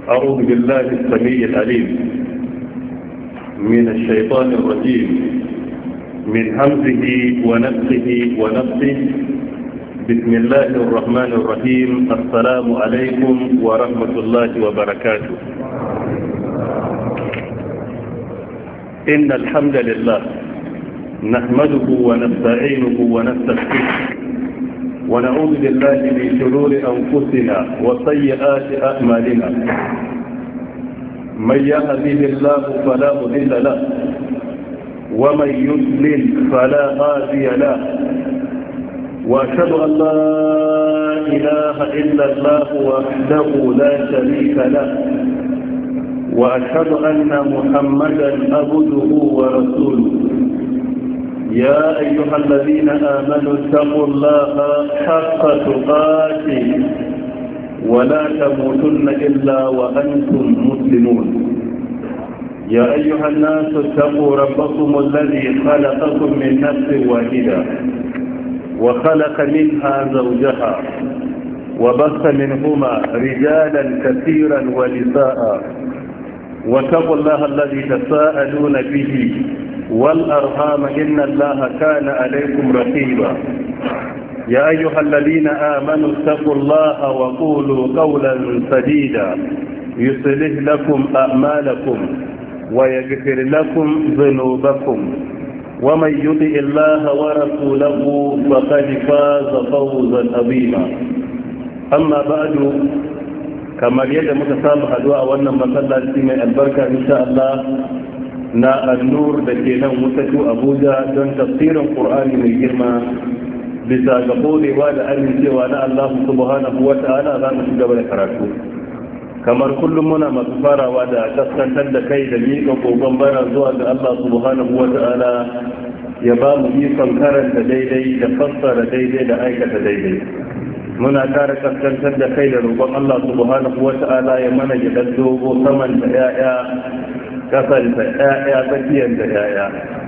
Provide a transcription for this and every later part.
أعوذ بالله السميع العليم من الشيطان الرجيم من همزه ونفسه ونفسه. بسم الله الرحمن الرحيم. السلام عليكم ورحمة الله وبركاته. إن الحمد لله نحمده ونستعينه ونستغفره ونعوذ بالله من شرور أنفسنا وسيئات أعمالنا. من يهده الله فلا مضل له ومن يضلل فلا هادي له، وأشهد أن لا إله إلا الله وحده لا شريك له، وأشهد أن محمدا عبده ورسوله. يا أيها الذين آمنوا اتقوا الله حق تقاته ولا تموتن إلا وأنتم مسلمون. يا أيها الناس اتقوا ربكم الذي خلقكم من نفس واحدة وخلق منها زوجها وبث منهما رجالا كثيرا ونساء، واتقوا الله الذي تساءلون به والأرحام إن الله كان عليكم رقيبا. يا أيها الذين آمنوا اتقوا الله وقولوا قولا سديدا يصلح لكم أعمالكم ويغفر لكم ذنوبكم، ومن يطع الله ورسوله فقد فاز فوزا عظيما. أما بعد، kamar yadda muka samu haduwa a wannan masallaci mai albarka insha Allah na annur da ke nan wutatu Abuja don tafsirin Qur'ani mai girma, bisa ga kodewa da amincewa na Allah subhanahu wa ta'ala za mu gaba da karatu. Kamar kullum muna masu farawa da kaskantar da kai da miƙa kokon bara zuwa ga Allah subhanahu wa ta'ala ya ba mu ikon karanta daidai da fassara daidai da aikata daidai. Muna kara kaskantar da kai da roƙon Allah subhanahu wa ta'ala ya mana gidan dogo saman da ya'ya, kasan da ya'ya, tsakiyar da ya'ya,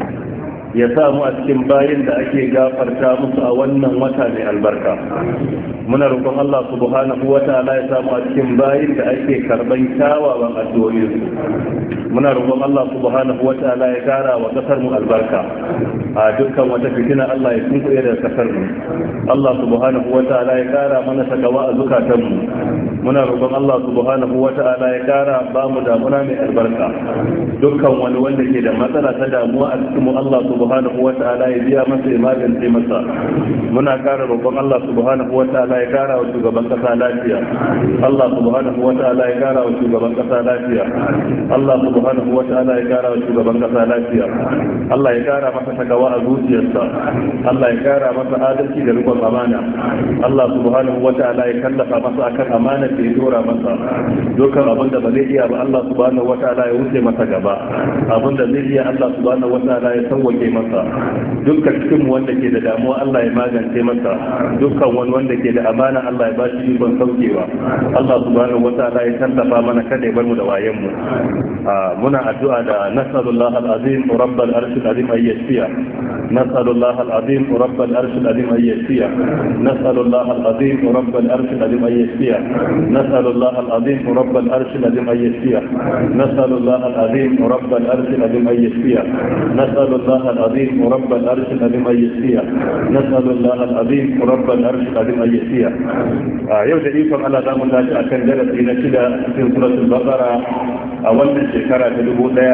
ya sa mu a cikin bayin da ake gafarta musu a wannan wata mai albarka. Muna roƙon Allah subhanahu wa ta'ala ya sa mu a cikin bayin da ake karban kyawawan addu'o'in. Muna roƙon Allah subhanahu wa ta'ala ya kara wa kasar mu albarka. A dukkan wata fitina Allah ya tunkuye da kasar mu. Allah subhanahu wa ta'ala ya kara mana takawa a zukatan mu. Muna roƙon Allah subhanahu wa ta'ala ya kara ba mu damuna mai albarka. Dukkan wani wanda ke da matsala ta damuwa a cikin mu, Allah subhanahu wa ta'ala ya biya masa, ya magance masa. Muna kara roƙon Allah subhanahu wa ta'ala ya kara wa shugaban kasa lafiya. Allah subhanahu wa ta'ala ya kara wa shugaban kasa lafiya. Allah subhanahu wa ta'ala ya kara wa shugaban kasa lafiya. Allah ya kara masa takawa a zuciyarsa. Allah ya kara masa adalci da rikon amana. Allah subhanahu wa ta'ala ya kallafa masa akan amana da ya dora masa. Dukkan abin da ba zai iya ba, Allah subhanahu wa ta'ala ya wuce masa gaba. Abin da zai iya, Allah subhanahu wa ta'ala ya sauwake masa. Dukkan cikin wanda ke da damuwa, Allah ya magance masa. Dukkan wani wanda ke da amana, Allah ya bashi ikon saukewa. Allah subhanahu wa ta'ala ya tallafa mana kada ya bar mu da wayen mu. Muna addu'a da nas'alullah al-azim rabbal arshil azim ay yashfiya. nas'alullah al-azim rabbal arshil azim ay yashfiya. nas'alullah al-azim rabbal arshil azim ay yashfiya. nas'alullah al-azim rabbal arshil azim ay yashfiya. nas'alullah al-azim rabbal arshil azim ay yashfiya. nas'alullah al-azim rabbal arshil azim ay yashfiya. nas'alullah al-azim rabbal arshil azim ay yashfiya. Yau da ikon Allah za mu tashi akan darasi na 6 cikin suratul baqara a wannan shekara ta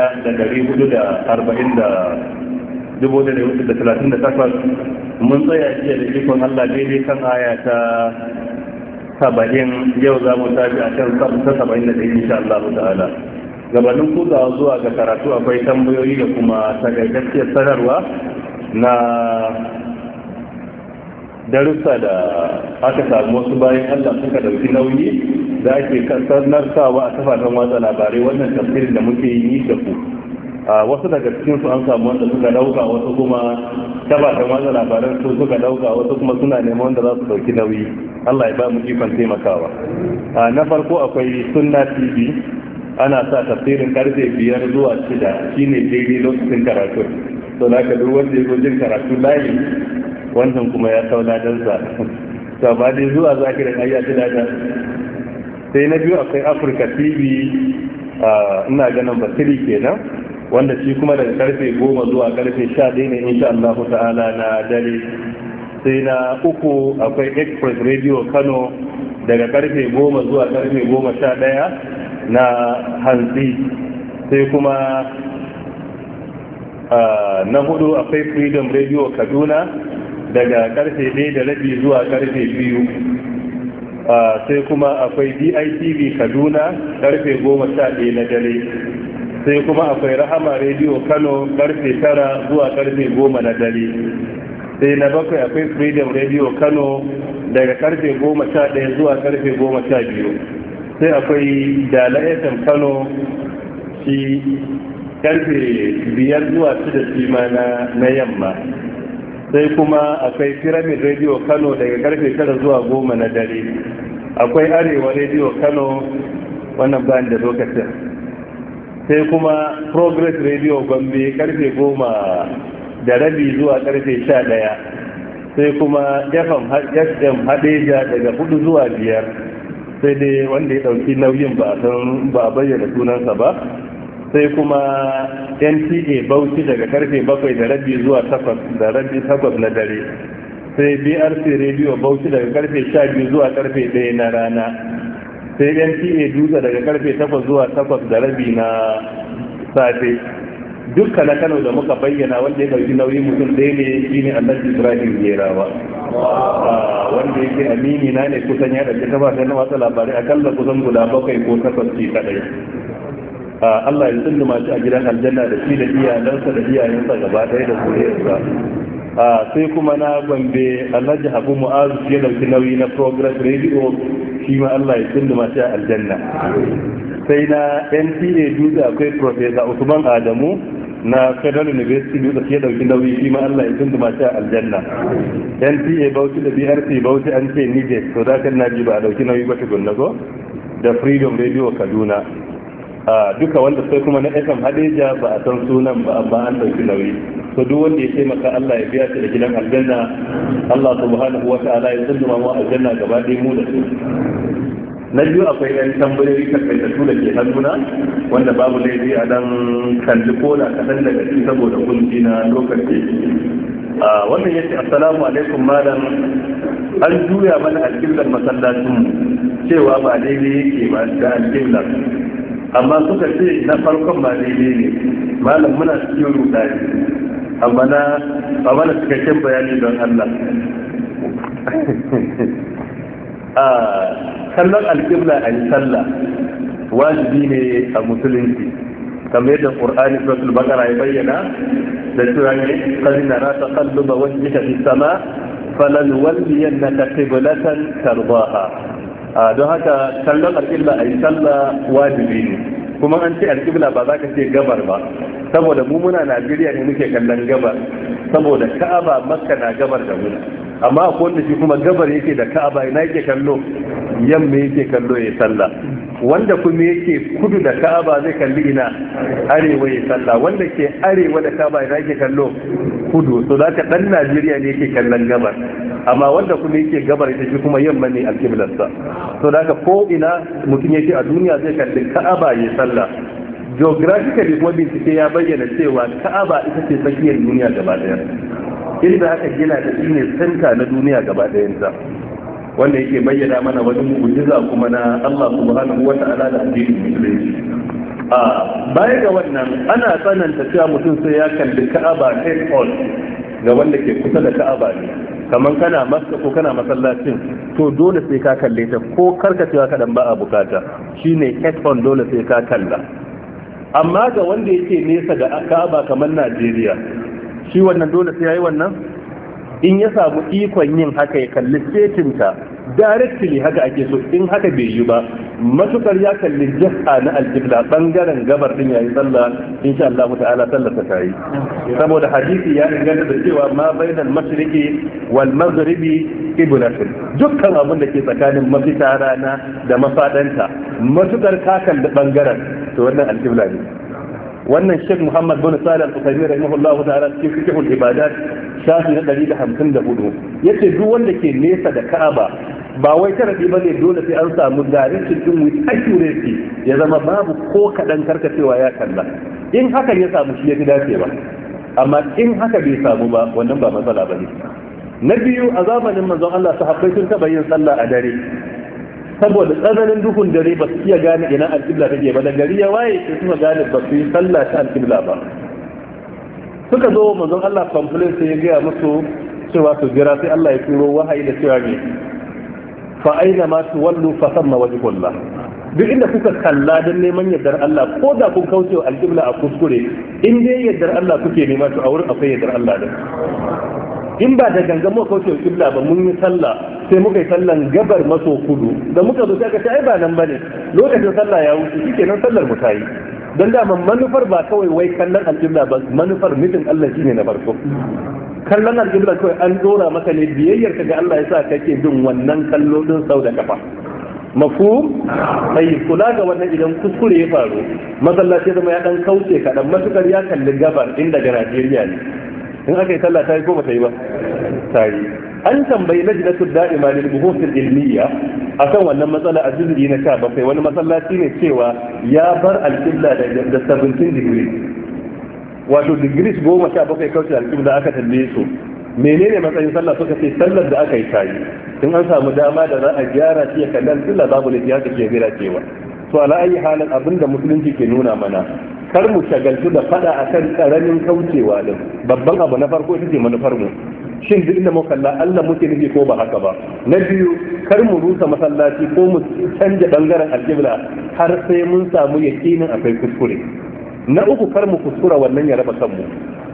1438. Mun tsaya jiya da ikon Allah daidai kan aya ta 70. Yau za mu tashi a kan ta 71 insha Allah ta'ala. Gabanin kuzawa zuwa ga karatu akwai tambayoyi da kuma takaitacciyar sanarwa na darussa da aka samu wasu bayan Allah suka dauki nauyi da ake sanarsawa a kafafen watsa labarai wannan tafsirin da muke yi da ku. Wasu daga cikin su an samu wanda suka dauka, wasu kuma kafafen watsa labaran su suka dauka, wasu kuma suna neman wanda za su dauki nauyi. Allah ya ba mu ikon taimakawa. Na farko akwai Sunna TV, ana sa tafsirin karfe 5 zuwa 6 shine daidai lokacin karatu. To da ka duk wanda ya jin karatu layi, wannan kuma ya sau ladansa. To ba dai zuwa zakirin ayya ta sai na biyu akwai Africa TV ina ganin Basiri kenan, wanda shi kuma daga karfe 10 zuwa karfe 11 ne insha Allah ta'ala na dare. Sai na uku akwai Express Radio Kano daga karfe 10 zuwa karfe 11 na hantsi. Sai kuma na hudu akwai Freedom Radio Kaduna daga karfe 1:30 zuwa karfe 2. Sai kuma akwai DITV Kaduna karfe 11 na dare. Sai kuma akwai Rahama Radio Kano karfe 9 zuwa karfe 10 na dare. Sai na bakwai akwai Freedom Radio Kano daga karfe 11 zuwa karfe 12. Sai akwai Dala FM Kano shi karfe 5 zuwa 6 shima na yamma. Sai kuma akwai Pyramid Radio Kano daga karfe 9 zuwa 10 na dare. Akwai Arewa Radio Kano, wannan bayan da lokacin. Sai kuma Progress Radio Gombe karfe 10:30 zuwa karfe 11. Sai kuma FM Hadeja daga 4 zuwa 5. Sai dai wanda ya dauki nauyin ba a bayyana sunansa ba. Sai kuma NTA Bauchi daga karfe 7:30 zuwa 8:30 na dare. Sai BRC Radio Bauchi daga karfe 12 zuwa karfe 1 na rana. Sai NTA Dutse daga karfe 8 zuwa 8:30 na safe. Dukkan na Kano da muka bayyana wanda ya dauki nauyin mutum ɗaya ne shine Alhaji Ibrahim Gerawa, wanda yake amini na ne, kusan ya dauki kafafen watsa labarai akalla kusan guda 7 ko 8 ce kadai. Allah ya tsunduma shi a gidan aljanna da shi da iyalansa da iyayensa gaba ɗaya da zuriyarsa. Sai kuma na Gombe Alhaji Habu Mu'azu ya dauki nauyi na Progress Radio, shi ma Allah ya tsunduma shi a aljanna. Sai na NTA Dutse akwai Professor Usman Adamu na Federal University Dutse ya dauki nauyi, shi ma Allah ya tsunduma shi a aljanna. NTA Bauchi da BRC Bauchi an ce Niger, to da kan naji ba a dauki nauyi ba tukunna go, da Freedom Radio Kaduna. Duka wanda sai kuma na FM Hadeja ba a san sunan ba, amma an dauki nauyi. To duk wanda ya taimaka Allah ya biya shi da gidan aljanna, Allah subhanahu wa ta'ala ya tsunduma mu aljanna gaba ɗaya mu da su. Na biyu akwai ɗan tambayoyi takaitattu da ke hannuna wanda babu laifi a dan kalli koda kaɗan daga ci saboda kunci na lokaci. Wannan yace assalamu alaikum malam, an juya mana alƙiblar masallacin cewa ba daidai yake ba da alƙiblar, amma suka ce na farkon ba daidai ne. Malam muna cikin rudani, amma ba mana cikakken bayani don Allah. Kallon alƙibla a yi sallah wajibi ne a musulunci, kamar yadda Qur'ani suratul Baqara ya bayyana da cewa ne qad nara taqalluba wajhika fis sama falan walliyannaka qiblatan tardaha. Don haka kallon alƙibla a yi sallah wajibi ne, kuma an ce alƙibla ba za ka ce gabar ba, saboda mu muna Najeriya ne muke kallon gabar, saboda Ka'aba Makka na gabar da mu, amma akwai wanda shi kuma gabar yake da Ka'aba ina yake kallo, yamma yake kallo ya sallah. Wanda kuma yake kudu da Ka'aba zai kalli ina, arewa ya sallah. Wanda ke arewa da Ka'aba ina yake kallo, kudu. So zaka dan Najeriya ne yake kallon gabar, amma wanda kuma yake gabar ita shi kuma yamma ne alƙiblarsa. So zaka ko ina mutum yake a duniya zai kalli Ka'aba ya sallah. Geographically kuma bincike ya bayyana cewa Ka'aba ita ce tsakiyar duniya gaba daya, inda aka gina da shi ne santa na duniya gaba ɗayanta, wanda yake bayyana mana wani mu'jiza kuma na Allah subhanahu wa ta'ala da addinin musulunci. Baya ga wannan ana tsananta cewa mutum sai ya kalli Ka'aba head on ga wanda ke kusa da Ka'aba ne, kamar kana Makka ko kana masallacin, to dole sai ka kalle ta, ko karkacewa kadan ba a bukata, shine head on, dole sai ka kalla. Amma ga wanda yake nesa da Ka'aba kamar Najeriya, shi wannan dole sai yayi wannan, in ya samu ikon yin haka ya kalli setinta directly, haka ake so. In haka bai yi ba, matukar ya kalli jiha na alqibla bangaren gabar din yayi sallah, insha Allah ta'ala sallar ta yi, saboda hadisi ya inganta da cewa ma bainal mashriqi wal maghribi qiblatun, dukkan abin da ke tsakanin mafita rana da mafadanta matukar ka kalli bangaren, to wannan alqibla ne. Wannan Sheikh Muhammad bin Salih Al-Uthaymeen rahimahullahu ta'ala cikin fiqhul ibadat shafi na 154 yace duk wanda ke nesa da Ka'aba ba wai sharadi ba ne dole sai an samu direction din with accuracy ya zama babu ko kaɗan karkacewa ya kalla. In hakan ya samu shi ya fi dacewa, amma in haka bai samu ba wannan ba matsala ba ne. Na biyu, a zamanin manzon Allah sahabbai sun taɓa yin sallah a dare saboda tsananin duhun dare ba su iya gane ina alƙibla take ba, da gari ya waye sai suka gane ba su yi sallah ta alƙibla ba. Suka zo manzon Allah complain sai ya gaya musu cewa su jira, sai Allah ya turo wahayi da cewa ne fa aina ma tuwallu fa thamma wajhullah. Duk inda kuka kalla don neman yardar Allah, ko da kun kauce wa alƙibla a kuskure, in dai yardar Allah kuke nema to a wurin akwai yardar Allah din. In ba da gangan muka kauce wa kibla ba, mun yi sallah sai muka yi sallan gabar maso kudu, da muka zo sai ka ce ai ba nan bane, lokacin sallah ya wuce, shikenan sallar mu ta yi. Dan da manufar ba kawai wai kallon alƙibla ba, manufar mutum Allah shine na farko. Kallon alƙibla kawai an dora maka ne biyayyar ka ga Allah yasa kake bin wannan kallo din sau da kafa. Mafhum? Sai kula ga wannan idan kuskure ya faru, masallaci zama ya dan kauce kaɗan, matukar ya kalli gabar inda ga Najeriya ne. In aka yi sallah ta yi ko ba ta yi ba? Ta yi. An tambayi lajnatul da'ima lil buhuthil ilmiya akan wannan matsala a juz'i na 17, wani masallaci ne cewa ya bar alqibla da 17 degrees, wato degrees 17 kauce alqibla. Aka tambaye su menene matsayin sallah, suka ce sallar da aka yi ta yi. In an samu dama da za a gyara shi ya kallon sallah babu ne ya take gira cewa. To ala ayi halin abinda musulunci ke nuna mana, kar mu shagaltu da fada akan karamin kaucewa din. Babban abu na farko ita ce manufar mu, shin duk inda muka kalla Allah muke nufi ko ba haka ba. Na biyu, kar mu rusa masallaci ko mu canja bangaren alƙibla har sai mun samu yakinin akwai kuskure. Na uku, kar mu kuskura wannan ya raba kanmu.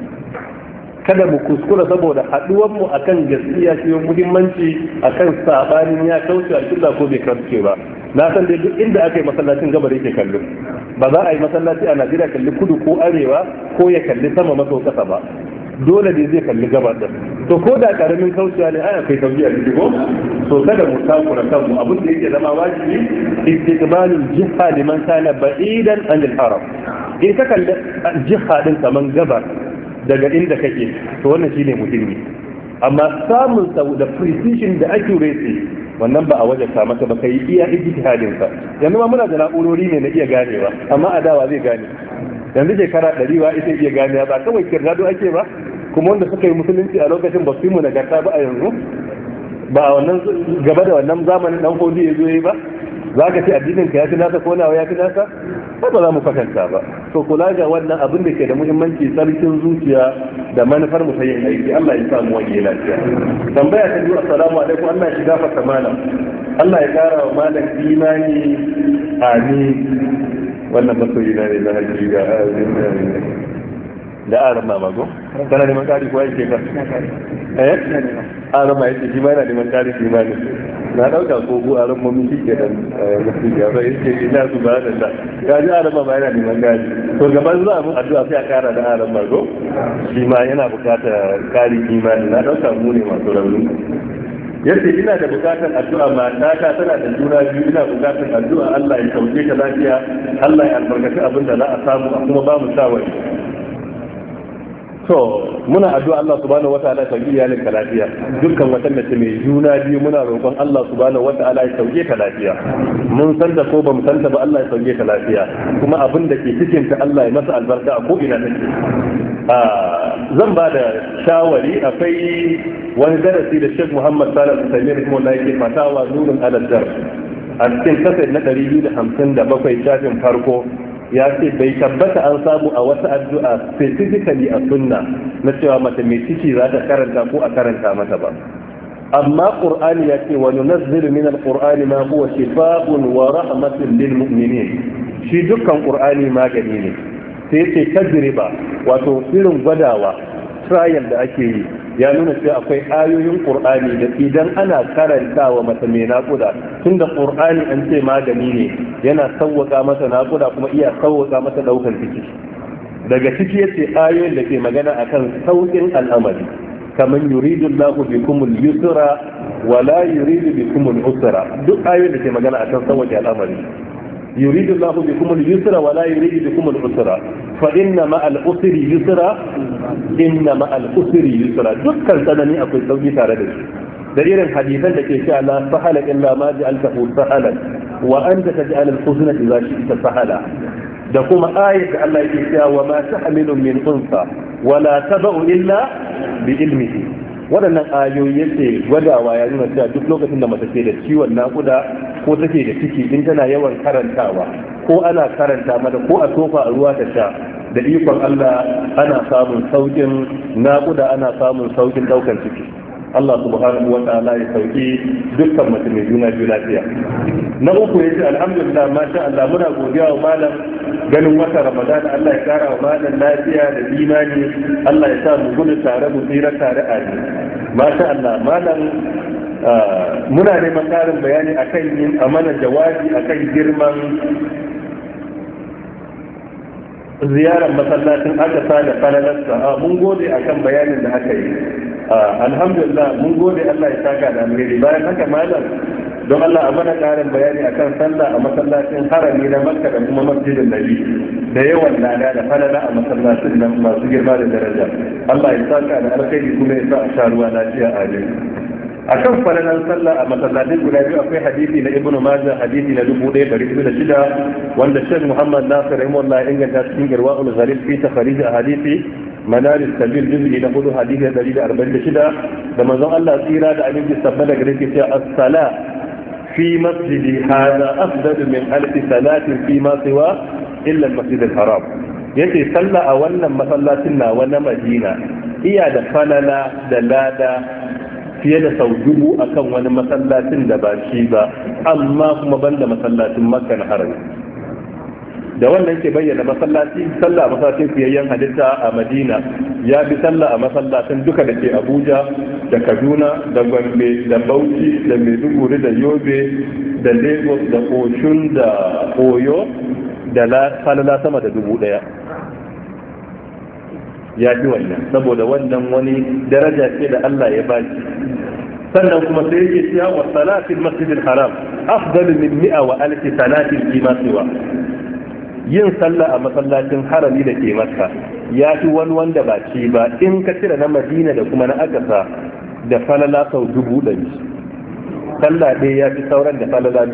Kada mu kuskura saboda haduwar mu akan gaskiya ce muhimmanci akan sabanin ya kauce alƙibla ko bai kauce ba. Na san dai duk inda aka yi masallacin gabar yake kallo, ba za a yi masallaci a Najeriya kalli kudu ko arewa ko ya kalli sama maso kasa ba, dole ne zai kalli gabar da. To ko da karamin kaucewa ne ai akwai tauhidi a ciki ko, to kada mu takura kanmu. Abin da yake zama wajibi istiqbalul jiha liman kana ba'idan anil haram. In ka kalli jiha din kaman gabar daga inda kake, to wannan shine muhimmi. Amma samun sa da precision da accuracy wannan ba a wajenta maka ba, kai iya ijtihadin sa. Yanzu ma muna da na'urori ne na iya ganewa, amma adawa zai gane. Yanzu shekara 100 wa ita iya ganewa, ba kawai kirdado ake ba. Kuma wanda suka yi musulunci a lokacin ba su yi mu nagarta ba a yanzu, ba a wannan gaba da wannan zamanin dan hodi ya zo yi ba. Za ka ce addinin ka ya fi nasa ko nawa ya fi nasa? Ba za mu kwatanta ba. To kula ga wannan abin da ke da muhimmanci, sarkin zuciya da manufar mu ta yin aiki. Allah ya samu wani lafiya. Tambaya ta biyu, assalamu alaikum, Allah ya shiga fata malam. Allah ya kara wa malam imani, amin. Wannan masoyi na ne na hakika, da aran mamago kana neman kari ko yake ka aran ma yake shi ma yana neman kari imani. Na dauka ko bu aran mu shi ke dan gaskiya ba yake ina subhanallah, ga ji aran ma yana neman kari. To gaban za mu addu'a sai a kara da aran mago, shi ma yana bukatar kari imani. Na dauka mu ne masu rauni. Yace ina da bukatar addu'a, matata tana da juna biyu, ina bukatar addu'a Allah ya sauke ta lafiya, Allah ya albarkaci abin da za a samu a kuma ba mu shawari. To muna addu'a Allah subhanahu wata'ala ya sauke iyalin ka lafiya. Dukkan wata mace mai juna biyu muna roƙon Allah subhanahu wata'ala ya sauke ta lafiya. Mun san da ko ba mu san ta ba, Allah ya sauke ta lafiya. Kuma abin da ke cikin ta Allah ya masa albarka a ko ina take. Zan ba da shawari, akwai wani darasi da Sheikh Muhammad Salih Al-Usaimi rahimahullah yake fatawa nurun ala dar a cikin kasar na 257 shafin farko. Ya ce bai tabbata an samu a wata addu'a specifically a sunna na cewa mace mai ciki za ta karanta ko a karanta mata ba. Amma Qur'ani ya ce wa nunazzilu min al-Qur'ani ma huwa shifaa'un wa rahmatun lil mu'minin. Shi dukkan Qur'ani magani ne. Sai ce tajriba, wato irin gwadawa, trial da ake yi, ya nuna cewa akwai ayoyin Qur'ani da idan ana karantawa mace mai naƙuda, tunda Qur'ani an ce magani ne, yana sauwaka masa naƙuda kuma iya sauwaka masa ɗaukar ciki. Daga ciki yace ayoyin da ke magana akan sauƙin al'amari, kamar yuridu Allahu bikumul yusra wa la yuridu bikumul usra. Duk ayoyin da ke magana akan sauƙin al'amari, yuridu Allahu bikumul yusra wa la yuridu bikumul usra, fa inna ma'al usri yusra, inna ma'al usri yusra. Dukkan tsanani akwai sauki tare da shi. da irin hadisan da ke cewa la sahala illa ma ja'altahu sahalan wa anta taj'al al-huzna idza shi'ta sahala, da kuma ayat da Allah yake cewa wa ma tahmilu min unsa wa la tad'u illa bi ilmihi. Waɗannan ayoyi yake gwadawa ya nuna cewa duk lokacin da mace ke da ciwon naƙuda ko take da ciki in tana yawan karantawa ko ana karanta mata ko a tofa a ruwa ta sha, da ikon Allah ana samun saukin naƙuda, ana samun saukin ɗaukan ciki. Allah subhanahu wa ta'ala ya sauki dukkan mace mai juna biyu lafiya. Na uku ya ce alhamdulillah masha Allah, muna godiya wa malam ganin wata Ramadan. Allah ya kara wa malam lafiya da imani, Allah ya sa mu gudu tare mu tsira tare a ni. Masha Allah malam, muna neman karin bayani akan yin amana jawabi akan girman ziyarar masallacin akasa da falalarsa. Mun gode akan bayanin da aka yi. Alhamdulillah mun gode, Allah ya saka da alheri. Bayan haka malam, don Allah a mana karin bayani akan sallah a masallacin harami na Makka da kuma masjidin Nabi, da yawan lada da falala a masallacin nan masu girma da daraja. Allah ya saka da alheri kuma ya sa a sha ruwa lafiya a ne. Akan falalan sallah a masallacin guda biyu akwai hadisi na Ibn Majah, hadisi na 1206, wanda Sheikh Muhammad Nasir rahimahullah ya inganta cikin Irwaul Ghalil fi takhrij ahadisi Manaris Sabil juz'i na 4 hadisi 146, da manzon Allah tsira da aminci sabbata gare shi cewa as-sala fi masjidi hadha afdal min alf salatin fi ma siwa illa al-masjid al-haram. Yace sallah a wannan masallacin na na Madina iya da falala da lada fiye da sau 1000 akan wani masallacin da ba shi ba, amma kuma banda masallacin Makka na harami. Da wannan ke bayyana masallaci sallah a masallacin fiyayyen halitta a Madina ya bi sallah a masallacin duka da ke Abuja da Kaduna da Gombe da Bauchi da Maiduguri da Yobe da Lagos da Oshun da Oyo da falala sama da 1000. Ya fi wannan, saboda wannan wani daraja ce da Allah ya baki. Sannan kuma sai yake cewa wa salatil masjidil haram afdalu min 100 wa alf salatin fi ma siwa. Yin sallah a masallacin harami da ke Makka ya fi wani wanda ba ci ba, in ka cire na Madina da kuma na Akasa, da falala sau 100. Sallah ɗaya ya fi sauran da falala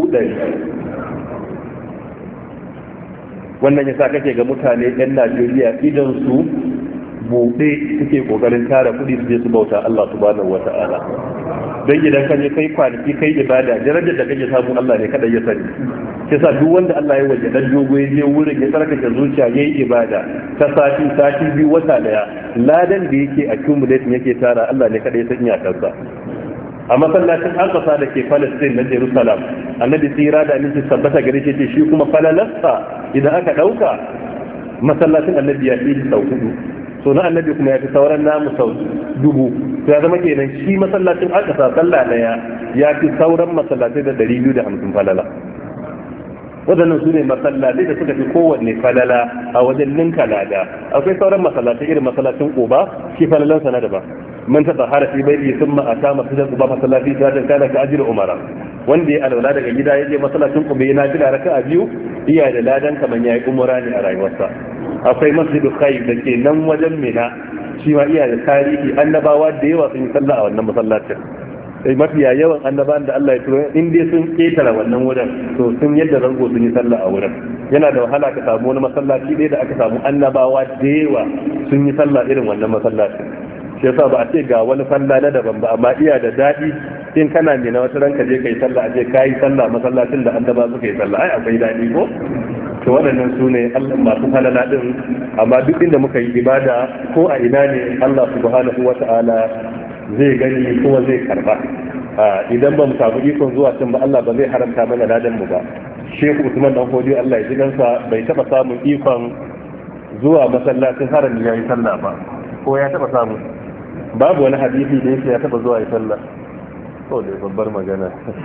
100. Wannan yasa kake ga mutane 'yan Najeriya idan su buɗe suke ƙoƙarin tara kuɗi su je su bauta Allah subhanahu wata'ala. Don idan ka je kai kwanaki kai ibada, darajar da kake samu Allah ne kada ya sani. Kisa duk wanda Allah ya waje dan dogo ya je wurin ya tsarkake zuciya yayi ibada ta sati biyu wata daya, ladan da yake accumulate yake tara Allah ne kada ya san iyakarsa. A masallacin Al-Aqsa da ke Palestine na Jerusalem, Annabi tsira da aminci sabbata gare shi shi kuma falalarsa idan aka dauka masallacin Annabi ya fi sau 4, so na Annabi kuma ya fi sauran namu sau 1000. To ya zama kenan shi masallacin Al-Aqsa sallah daya ya fi sauran masallatai da 250 falala. Waɗannan su ne masallatai da suka fi kowanne falala a wajen ninka lada. Akwai sauran masallatai irin masallacin Quba, shi falalansa na daban. Man ta tsahara fi bai sun ma'ata masallacin Quba masallaci ta kana ka ajira umara. Wanda ya alwala daga gida ya je masallacin Quba yana fila raka'a 2, iya da ladan kaman yayi umara ne a rayuwarsa. Akwai masjidu Khayf da ke nan wajen Mina, shi ma iya da tarihi, annabawa da yawa sun yi sallah a wannan masallacin. Mafiya yawan annabawan da Allah ya turo in dai sun ketara wannan wurin to sun yadda zango sun yi sallah a wurin. Yana da wahala ka samu wani masallaci ɗaya da aka samu annabawa da yawa sun yi sallah irin wannan masallacin. Shi yasa ba a ce ga wani falla na daban ba, amma iya da daɗi in kana ne na wata ranka je kai sallah a ce kai sallah masallacin da annaba suka yi sallah, ai akwai daɗi ko? To waɗannan su ne Allah masu halala din, amma duk inda muka yi ibada ko a ina ne Allah subhanahu wata'ala zai gani kuma zai karba. Idan ba mu samu ikon zuwa can ba Allah ba zai haramta mana ladan mu ba. Shehu Usman dan Hodi Allah ya ji kansa bai taba samun ikon zuwa masallacin harami yayin sallah ba, ko ya taba samu? Babu wani hadisi da yake ya taba zuwa ya sallah. To da babbar magana.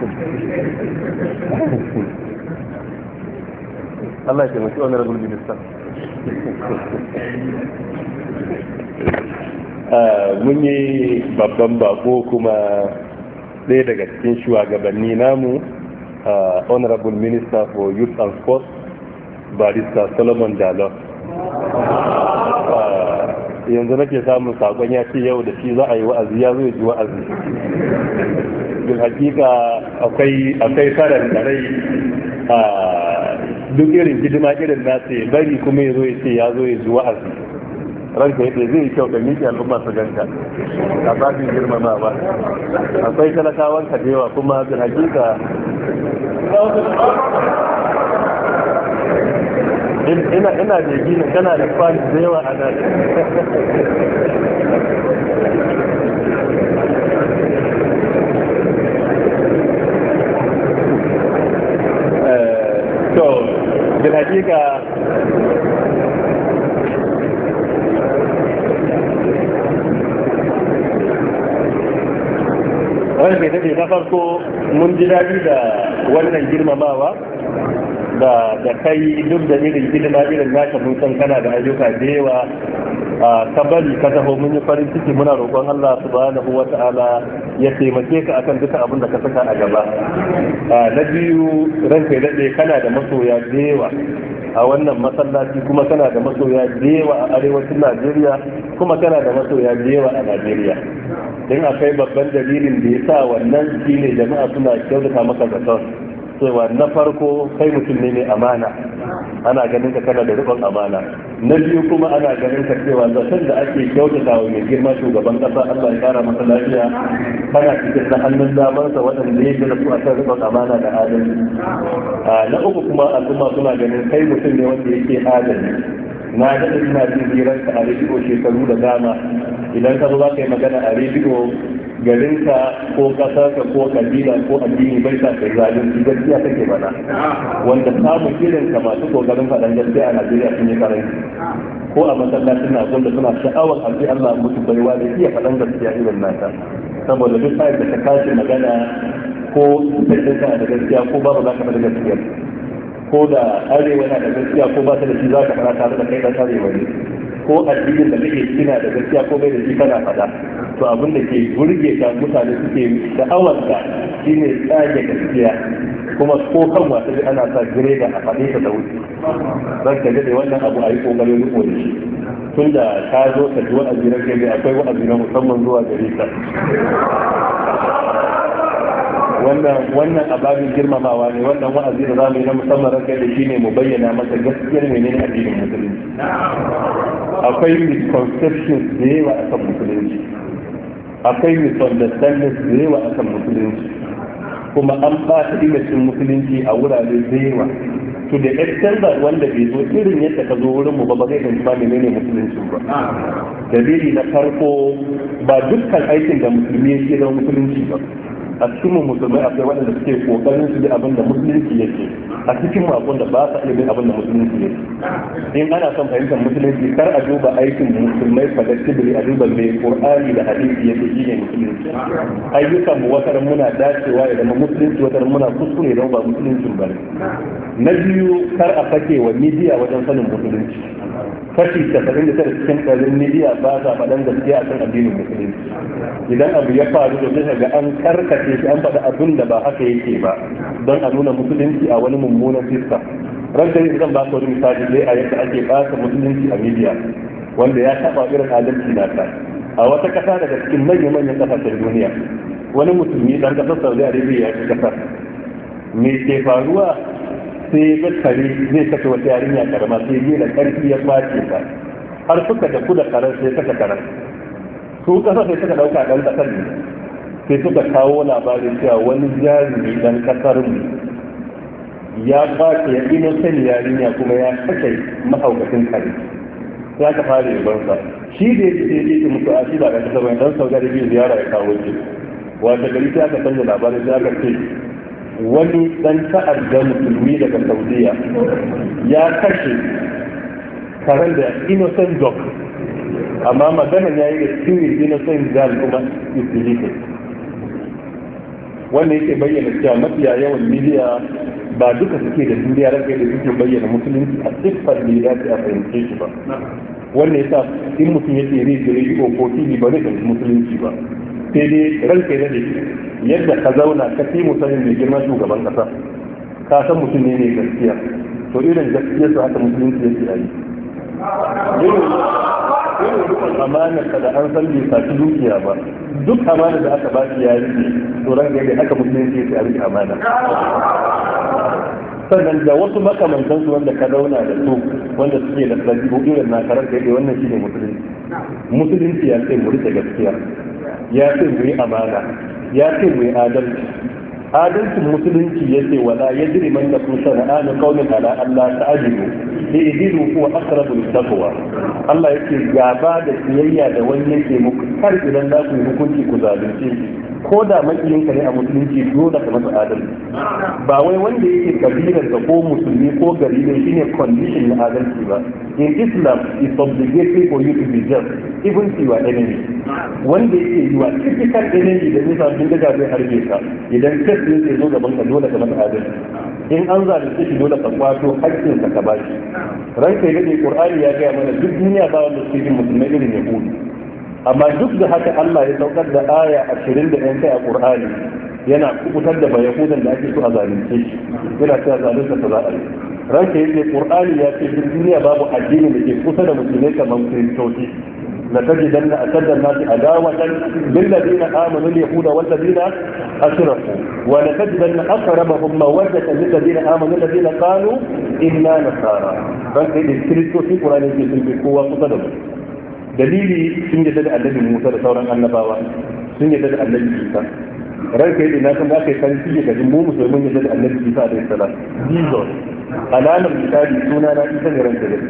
Allah ya taimaki honorable minister. Mun yi babban bako kuma ɗaya daga cikin shugabanni namu, honorable minister for youth and sports, barista Solomon Dalot. yanzu nake samun sakon ya ce yau da shi za a yi wa'azi, ya zo ya ji wa'azi. bil hakika akwai karan rai a duk irin hidima irin nasa ya bari kuma ya zo ya ce ya zo ya ji wa'azi. ranka yadda zai yi kyau ka miƙe al'umma su ganka a babin girmama ba. Akwai talakawan ka da yawa kuma bil hakika ina da gina kana da fans da yawa a nan. To da hakika wani mai daɗe na farko mun ji daɗi da wannan girmamawa da kai duk da irin hidima irin naka mun san kana da ayyuka da yawa ka bari ka taho mun yi farin ciki muna roƙon Allah subhanahu wa ta'ala ya taimake ka akan duka abin da ka saka a gaba. Na biyu ranka ya daɗe kana da masoya da yawa a wannan masallaci kuma kana da masoya da yawa a arewacin Najeriya kuma kana da masoya da yawa a Najeriya. Don akwai babban dalilin da ya sa wannan shine jama'a suna kyautata maka zaton cewa na farko kai mutum ne mai amana, ana ganin ka kana da rikon amana. Na biyu kuma ana ganin ka cewa zaton da ake kyautata wa mai girma shugaban kasa Allah ya kara masa lafiya kana cikin na hannun damansa waɗanda ya da su akan rikon amana da adalci. Na uku kuma al'umma suna ganin kai mutum ne wanda yake adalci. Na daɗa ina jin hirarka a rediyo shekaru da dama, idan ka zo za ka yi magana a rediyo garinka ko kasarka ko kabila ko addini bai sa kai zalunci, gaskiya take faɗa, wanda samun irin ka masu kokarin faɗan gaskiya a Najeriya sun yi karanci. Ko a masallacin na da suna sha'awar alfi Allah musu baiwa da iya faɗan gaskiya irin nata, saboda duk sa'id da ka tashi magana ko sai da gaskiya ko babu za ka faɗa gaskiya, ko da arewa na da gaskiya ko ba ta da shi za ka fara tare da kai dan arewa ne, ko addinin da kake kina da gaskiya ko bai da shi kana fada. To abin da ke burge ka mutane suke sha'awar ka shine tsage gaskiya, kuma ko kan wata ana sa gireda a faɗe ta da wuce. Zan ka dade wannan abu a yi kokarin riko da shi. Tun da ka zo ka ji wa'azi na gari, akwai wa'azi na musamman zuwa gare ka. wannan ababin girmamawa ne, wannan wa'azi da zamu yi na musamman ranka da shi ne mu bayyana maka gaskiyar menene addinin musulunci. Akwai misconceptions da yawa akan musulunci, akwai misunderstandings da yawa akan musulunci, kuma an ɓata imacin musulunci a wurare da yawa, to da extent that wanda bai zo irin yadda ka zo wurin mu ba zai fahimci ma menene musulunci ba. Dalili na farko, ba dukkan aikin da musulmi yake da musulunci ba. A cikin musulmai akwai waɗanda suke kokarin su bi abin da musulunci yake, a cikin makon da ba sa iya bin abin da musulunci yake. In ana son fahimtar musulunci, kar a duba aikin musulmai collectively, a duba mai Qur'ani da hadisi yake shine musulunci. Ayyukan mu wataran muna dacewa ya zama musulunci, wataran muna kuskure don ba musulunci ba ne. Na biyu, kar a fake wa midiya wajen sanin musulunci. Kashi 99 cikin ɗarin midiya ba sa faɗan gaskiya akan addinin musulunci. Idan abu ya faru da sai ga an karkace shi, an faɗi abin da ba haka yake ba don a nuna musulunci a wani mummunan fiska. Ranka yi zan ba ka wani misali dai a yadda ake ɓata musulunci a midiya wanda ya taɓa irin adalci nata. A wata ƙasa daga cikin manyan ƙasashen duniya, wani musulmi ɗan ƙasar Saudi Arabia ya ci ƙasar. Me ke faruwa? Sai ga kare zai kashe wata yarinya karama, sai yi da karfi ya kwace ta har suka da kuda karar sai kashe karar. Su kasa sai suka dauka dan kasar ne, sai suka kawo labarin cewa wani jarumi dan kasar mu ya kwace ya innocent yarinya kuma ya kashe mahaukacin kare. Sai aka fara yabansa, shi da yake sai yake musu a shi ba da kasar wani dan Saudi Arabia ziyara ya kawo shi. Wata gari sai aka canza labarin, sai aka ce wani dan ta'adda musulmi daga Saudiya ya kashe karen da innocent dog, amma maganan ya yi da ciwon innocent girl kuma isilitin. Wanda yake bayyana cewa mafiya yawan miliya ba duka suke da duniya ranka da suke bayyana musulunci a siffar da ya dace a fahimce shi ba. Wanda ya sa in mutum ya tsere rediyo ko TV ba zai fahimci musulunci ba. Sai dai ranka ya dade yadda ka zauna ka fi musanin mai girman shugaban kasa, ka san mutum ne mai gaskiya, to irin gaskiya su haka musulunci yake yi. irin rukun amana da an san bai saci dukiya ba duk amana da aka ba shi ya rike to ran da aka musulunci sai a rike amana sannan da wasu makamantansu wanda ka zauna da su wanda suke da ɗabi'u irin na karar da wannan shine musulunci ya ce mu rike gaskiya ya ce mu yi amana ya ce mu yi adalcin musulunci ya ce wala yajri man yakum shana'an qawmin ala Allah ta'dilu idilu huwa aqrabu lit-taqwa Allah yake gaba da siyayya da wani yake muku kar idan za ku yi hukunci ku zalunce ko da makiyinka ne a musulunci dole ka masa adalci ba wai wanda yake kabilar ka ko musulmi ko gari ne shine condition na adalci ba in Islam is obligatory for you to be just even to your enemy wanda yake yi wa typical enemy da nisa sun ga zai harbe ka idan kai sai zo gaban ka dole ka masa adalci in an zalunce shi dole ka kwato haƙƙin ka bashi ranka ya dade Qur'ani ya ga mana duk duniya ba wanda suke musulmai irin yahudu amma duk da haka Allah ya saukar da aya 20 da yan kai a Qur'ani yana kubutar da bayahudan da ake so a zalunce shi yana cewa zalunta ta za a yi ranka yake Qur'ani ya ce duk duniya babu addini da ke kusa da musulmai kamar Kiristoci لتجدن أشد الناس عداوة للذين آمنوا اليهود والذين أشركوا ولتجدن أقربهم مودة للذين آمنوا الذين قالوا إنا نصارى فانت الكريستو في قرآن يجب في قوة قصدهم dalili sun yadda da annabi Musa da sauran annabawa sun yadda da annabi Isa ranka yadda na san da aka yi sarki ga mu musulmin yadda da annabi Isa alaihi salam Jesus alamar misali suna na Isa ne ranka da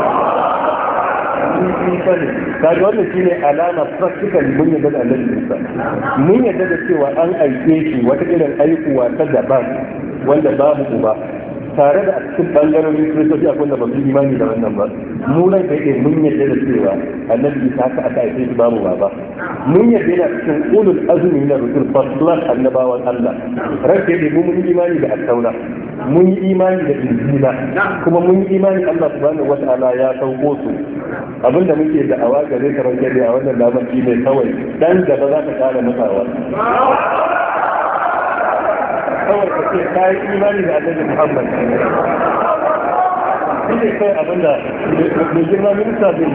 kaga wannan shine alama practical mun yadda da annabi Isa mun yadda da cewa an aike shi wata irin aikuwa ta daban wanda babu uba tare da a cikin bangarorin kiristoci akwai da ba su imani da wannan ba mu nan kai mun yadda da cewa annabi Isa aka aike shi babu baba mun yadda da cikin ulul azmi na rusul faslan annabawan Allah ranke da mun yi imani da at-taura mun yi imani da injila kuma mun yi imani Allah subhanahu wata'ala ya sauko su abinda muke da awa gare ka ranke da a wannan lamarci ne kawai dan gaba za ka kara mutawa kawai ka ce ka yi imani da annabi Muhammad shi ne kai abinda mai girma minista bin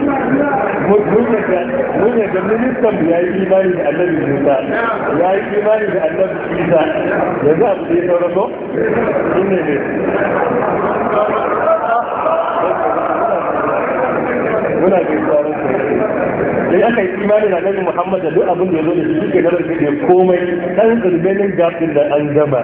mun yadda ministan ya yi imani da annabi Musa ya yi imani da annabi Isa yanzu abu da ya sauran ko shi ne muna ga tsaron sai aka yi imani da annabi Muhammad da duk abin da ya zo da shi ke nan da komai dan tsirbenin gafin da an gama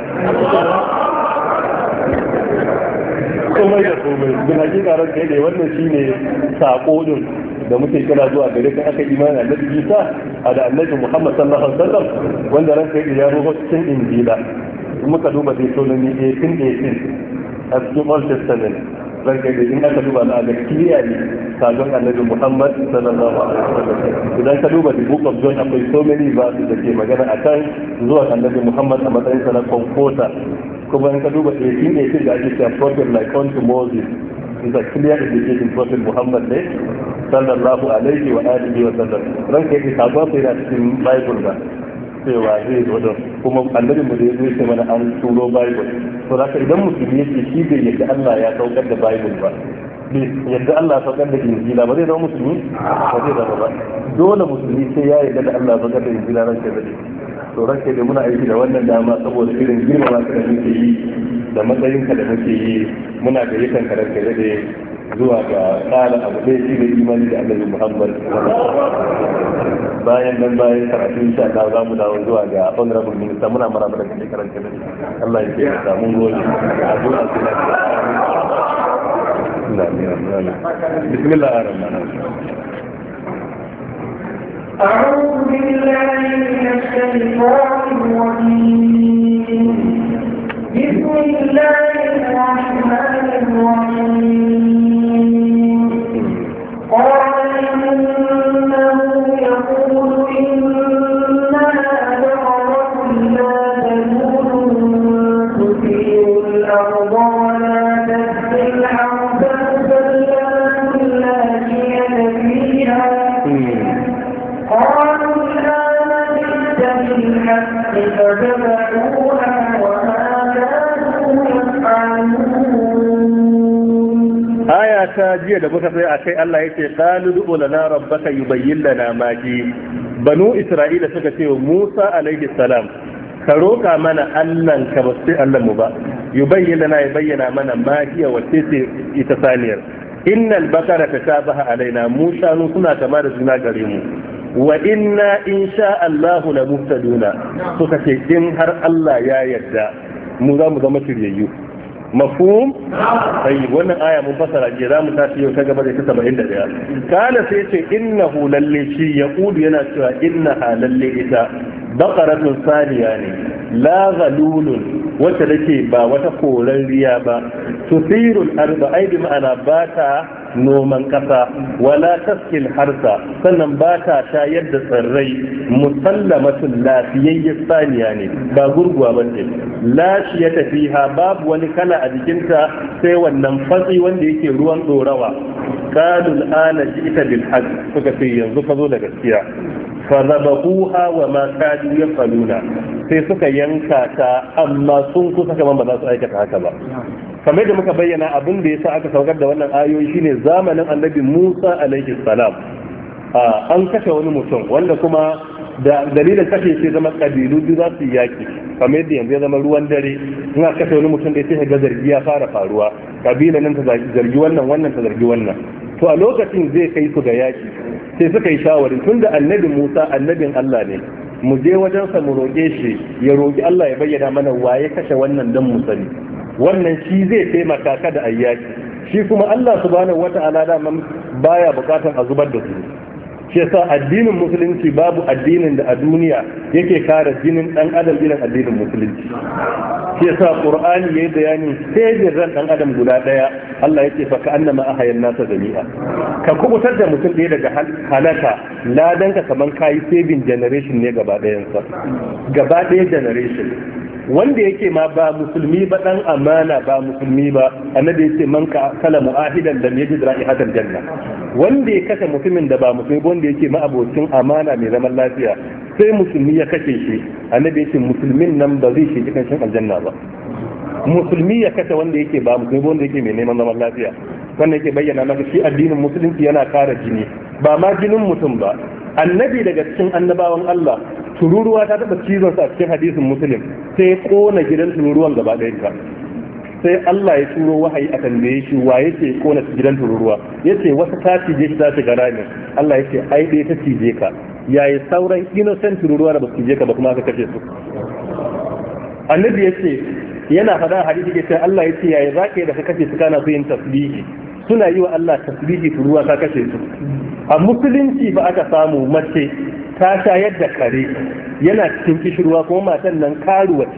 komai da komai bin hakika ran kai ne wannan shine sako din da muke kira zuwa gare ka aka imani da annabi Isa da annabi Muhammad sallallahu alaihi wasallam wanda ran kai ya rubo cikin injila muka duba dai Deuteronomy 18:18 a cikin Old Testament ranka da in aka duba na gaskiya ne sabon annabi Muhammad sallallahu alaihi wasallam idan ka duba the book of John akwai so many verses da ke magana akan zuwa annabi Muhammad a matsayin sa na comforter kuma in ka duba 18:18 da ake cewa prophet like unto Moses is a clear indication prophet Muhammad ne sallallahu alaihi wa alihi wa sallam ranka da sabon sai da cikin Bible da cewa zai zo da kuma annabi mu da zai ce mana an turo Bible to haka idan musulmi yake shi bai yadda Allah ya saukar da Bible ba yadda Allah ya saukar da Injila ba zai zama musulmi ba zai zama ba dole musulmi sai ya yadda da Allah ya saukar da Injila ran kai dade to ran kai da muna aiki da wannan dama saboda irin girmama ka da muke yi da matsayinka da muke yi muna gayyatan ka ran kai dade zuwa ga tsara abu ɗaya shi da imani da annabi Muhammad bayan karatu insha Allah za mu dawo zuwa ga honorable minister muna maraba da kake karanta da Allah ya kiyaye da mun gode addu'a بسم الله الرحمن الرحيم أعوذ بالله من الشيطان الرجيم بسم الله الرحمن الرحيم قال إنه يقول إنها بقرة لا ذلول تثير الأرض ولا تسقي الحرث مسلمة لا شيء فيها قالوا الآن جئت بالحق فذبحوها وما كانوا يفعلون aya ta jiya da muka tsaya akai Allah yake qalu du'u lana rabbaka yubayyin lana ma ji banu isra'ila suka ce wa Musa alaihi salam ka roka mana Allah ka ba sai Allah mu ba yubayyin lana ya bayyana mana ma hiya wace ce ita saniyar innal bakara tashabaha alaina mu shanu suna kama da juna gare mu wa inna insha Allah la muhtaduna suka ce in har Allah ya yarda mu za mu zama shiryayyu mafhum sai wannan aya mun fasara ke za mu tafi yau ta gaba da 71 kana sai ce innahu lalle shi yaqulu yana cewa innaha lalle ita baqaratun saniya ne la zalulun wacce take ba wata koran riya ba tusirul arba ai bi ma'ana ba ta noman kasa wala taskil harsa sannan ba ta shayar da tsirrai musallamatun lafiyayyar saniya ne ba gurguwa ba ce lafiya tafiha babu wani kala a jikinta sai wannan fatsi wanda yake ruwan dorawa qalul ana ji'ta bil haqq suka ce yanzu ka zo da gaskiya fa zabahuha wa ma kadu yafaluna sai suka yanka ta amma sun kusa kaman ba za su aikata haka ba kamar da muka bayyana abin da yasa aka saukar da wannan ayoyi shine zamanin annabi Musa alaihi salam an kashe wani mutum wanda kuma da dalilin kashe shi zama kabilu biyu za su yi yaki kamar yadda yanzu ya zama ruwan dare in aka kashe wani mutum da sai ga zargi ya fara faruwa kabila nan ta zargi wannan ta zargi wannan to a lokacin zai kai su ga yaki sai suka yi shawarin tunda annabi Musa annabin Allah ne mu je wajensa mu roƙe shi ya roƙi Allah ya bayyana mana waye kashe wannan dan mu sani wannan shi zai taimaka ka da ayyaki shi kuma Allah subhanahu wata'ala da man baya bukatan a zubar da su shi yasa addinin musulunci babu addinin da a duniya yake kare jinin dan adam irin addinin musulunci shi yasa qur'ani yayi bayanin sai ran dan adam guda daya Allah yake fa ka annama ahayan nasa jami'a ka kubutar da mutum ɗaya daga halaka ladan ka kaman kai saving generation ne gaba ɗayan sa gaba ɗaya generation wanda yake ma ba musulmi ba dan amana ba musulmi ba annabi yace man ka kala mu'ahidan lam yajid ra'ihatal janna wanda ya kashe mutumin da ba musulmi ba wanda yake ma abocin amana mai zaman lafiya sai musulmi ya kashe shi annabi yace musulmin nan ba zai shi cikin aljanna ba musulmi ya kashe wanda yake ba musulmi ba wanda yake mai neman zaman lafiya wannan yake bayyana maka shi addinin musulunci yana kare jini ba ma jinin mutum ba annabi daga cikin annabawan Allah tururuwa ta taba cizon sa a cikin hadisin muslim sai kona gidan tururuwan gaba ɗayan ta sai Allah ya turo wahayi a tambaye shi wa yake kona gidan tururuwa yace wata ta cije ta shiga rami Allah yace ai dai ta cije ka yayi sauran innocent tururuwa da ba su cije ka ba kuma aka kashe su annabi yace yana faɗa hadisi yace Allah yace yayi zaka da ka kashe su kana so yin tasbihi suna yi wa Allah tasbihi tururuwa ka kashe su a musulunci ba aka samu mace ta shayar da kare yana cikin kishirwa kuma matan nan karuwa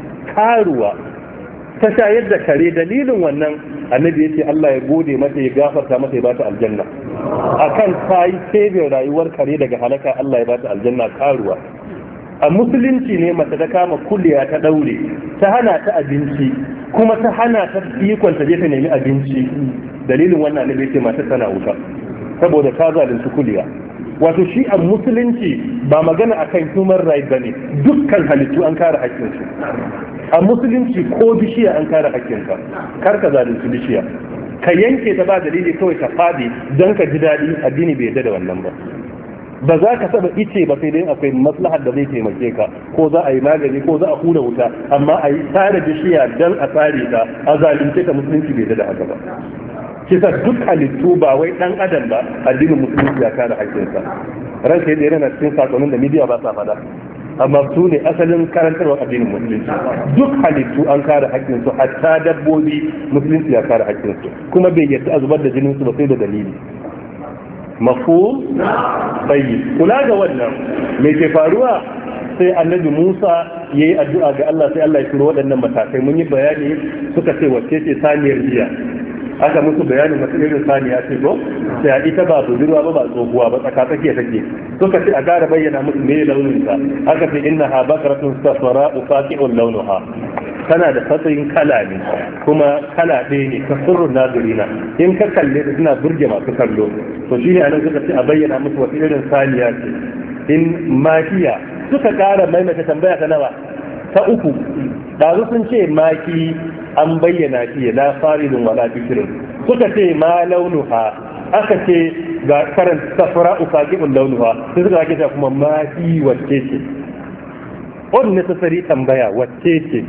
ta shayar da kare dalilin wannan annabi ya ce Allah ya gode mata ya gafarta mata ya bata aljanna akan ta yi sabin rayuwar kare daga halaka Allah ya bata aljanna karuwa a musulunci ne mace ta kama kulliya ta daure ta hana ta abinci kuma ta hana ta ikon ta je ta nemi abinci dalilin wannan annabi ya ce mata tana wuta saboda ta zalunci kuliya wato shi a musulunci ba magana akan human right bane dukkan halittu an kare haƙƙinsu a musulunci ko bishiya an kare haƙƙinka kar ka zalunci bishiya ka yanke ta ba dalili kawai ka fadi don ka ji daɗi addini bai yarda da wannan ba ba za ka saba ice ba sai dai akwai maslahar da zai taimake ka ko za a yi magani ko za a hura wuta amma a yi tsare bishiya don a tsare ta a zalunce ka musulunci bai yarda da haka ba kisa duk halittu ba wai dan adam ba addinin musulunci ya kare haƙƙinsa ranka yadda yana cikin sakonin da midiya ba sa fada amma su ne asalin karantarwar addinin musulunci duk halittu an kare haƙƙinsu hatta dabbobi musulunci ya kare haƙƙinsu kuma bai yarda a zubar da jinin su ba sai da dalili mafhum tayyib kula ga wannan me ke faruwa sai annabi Musa yayi addu'a ga Allah sai Allah ya turo waɗannan matakai mun yi bayani suka ce wacce ce saniyar jiya aka musu bayanin wata irin saniya ce ko sai ita ba budurwa ba tsohuwa ba tsaka tsakiya take suka ce a gara bayyana musu me launin ta aka ce innaha baqaratun safra'u faqi'un launuha tana da fatsayin kala ne kuma kala ɗaya ne ka surrun nazirina in ka kalle ta suna burge masu kallo to shi ne anan suka ce a bayyana musu wata irin saniya ce in makiya suka ƙara maimaita tambaya ta nawa ta uku ɗazu sun ce maki an bayyana shi la faridun wala fikirin suka ce ma launuha, aka ce ga karanta safra ufaqibul launuha, sai suka ake ta kuma ma fi wacce ce. On necessary tambaya wacce ce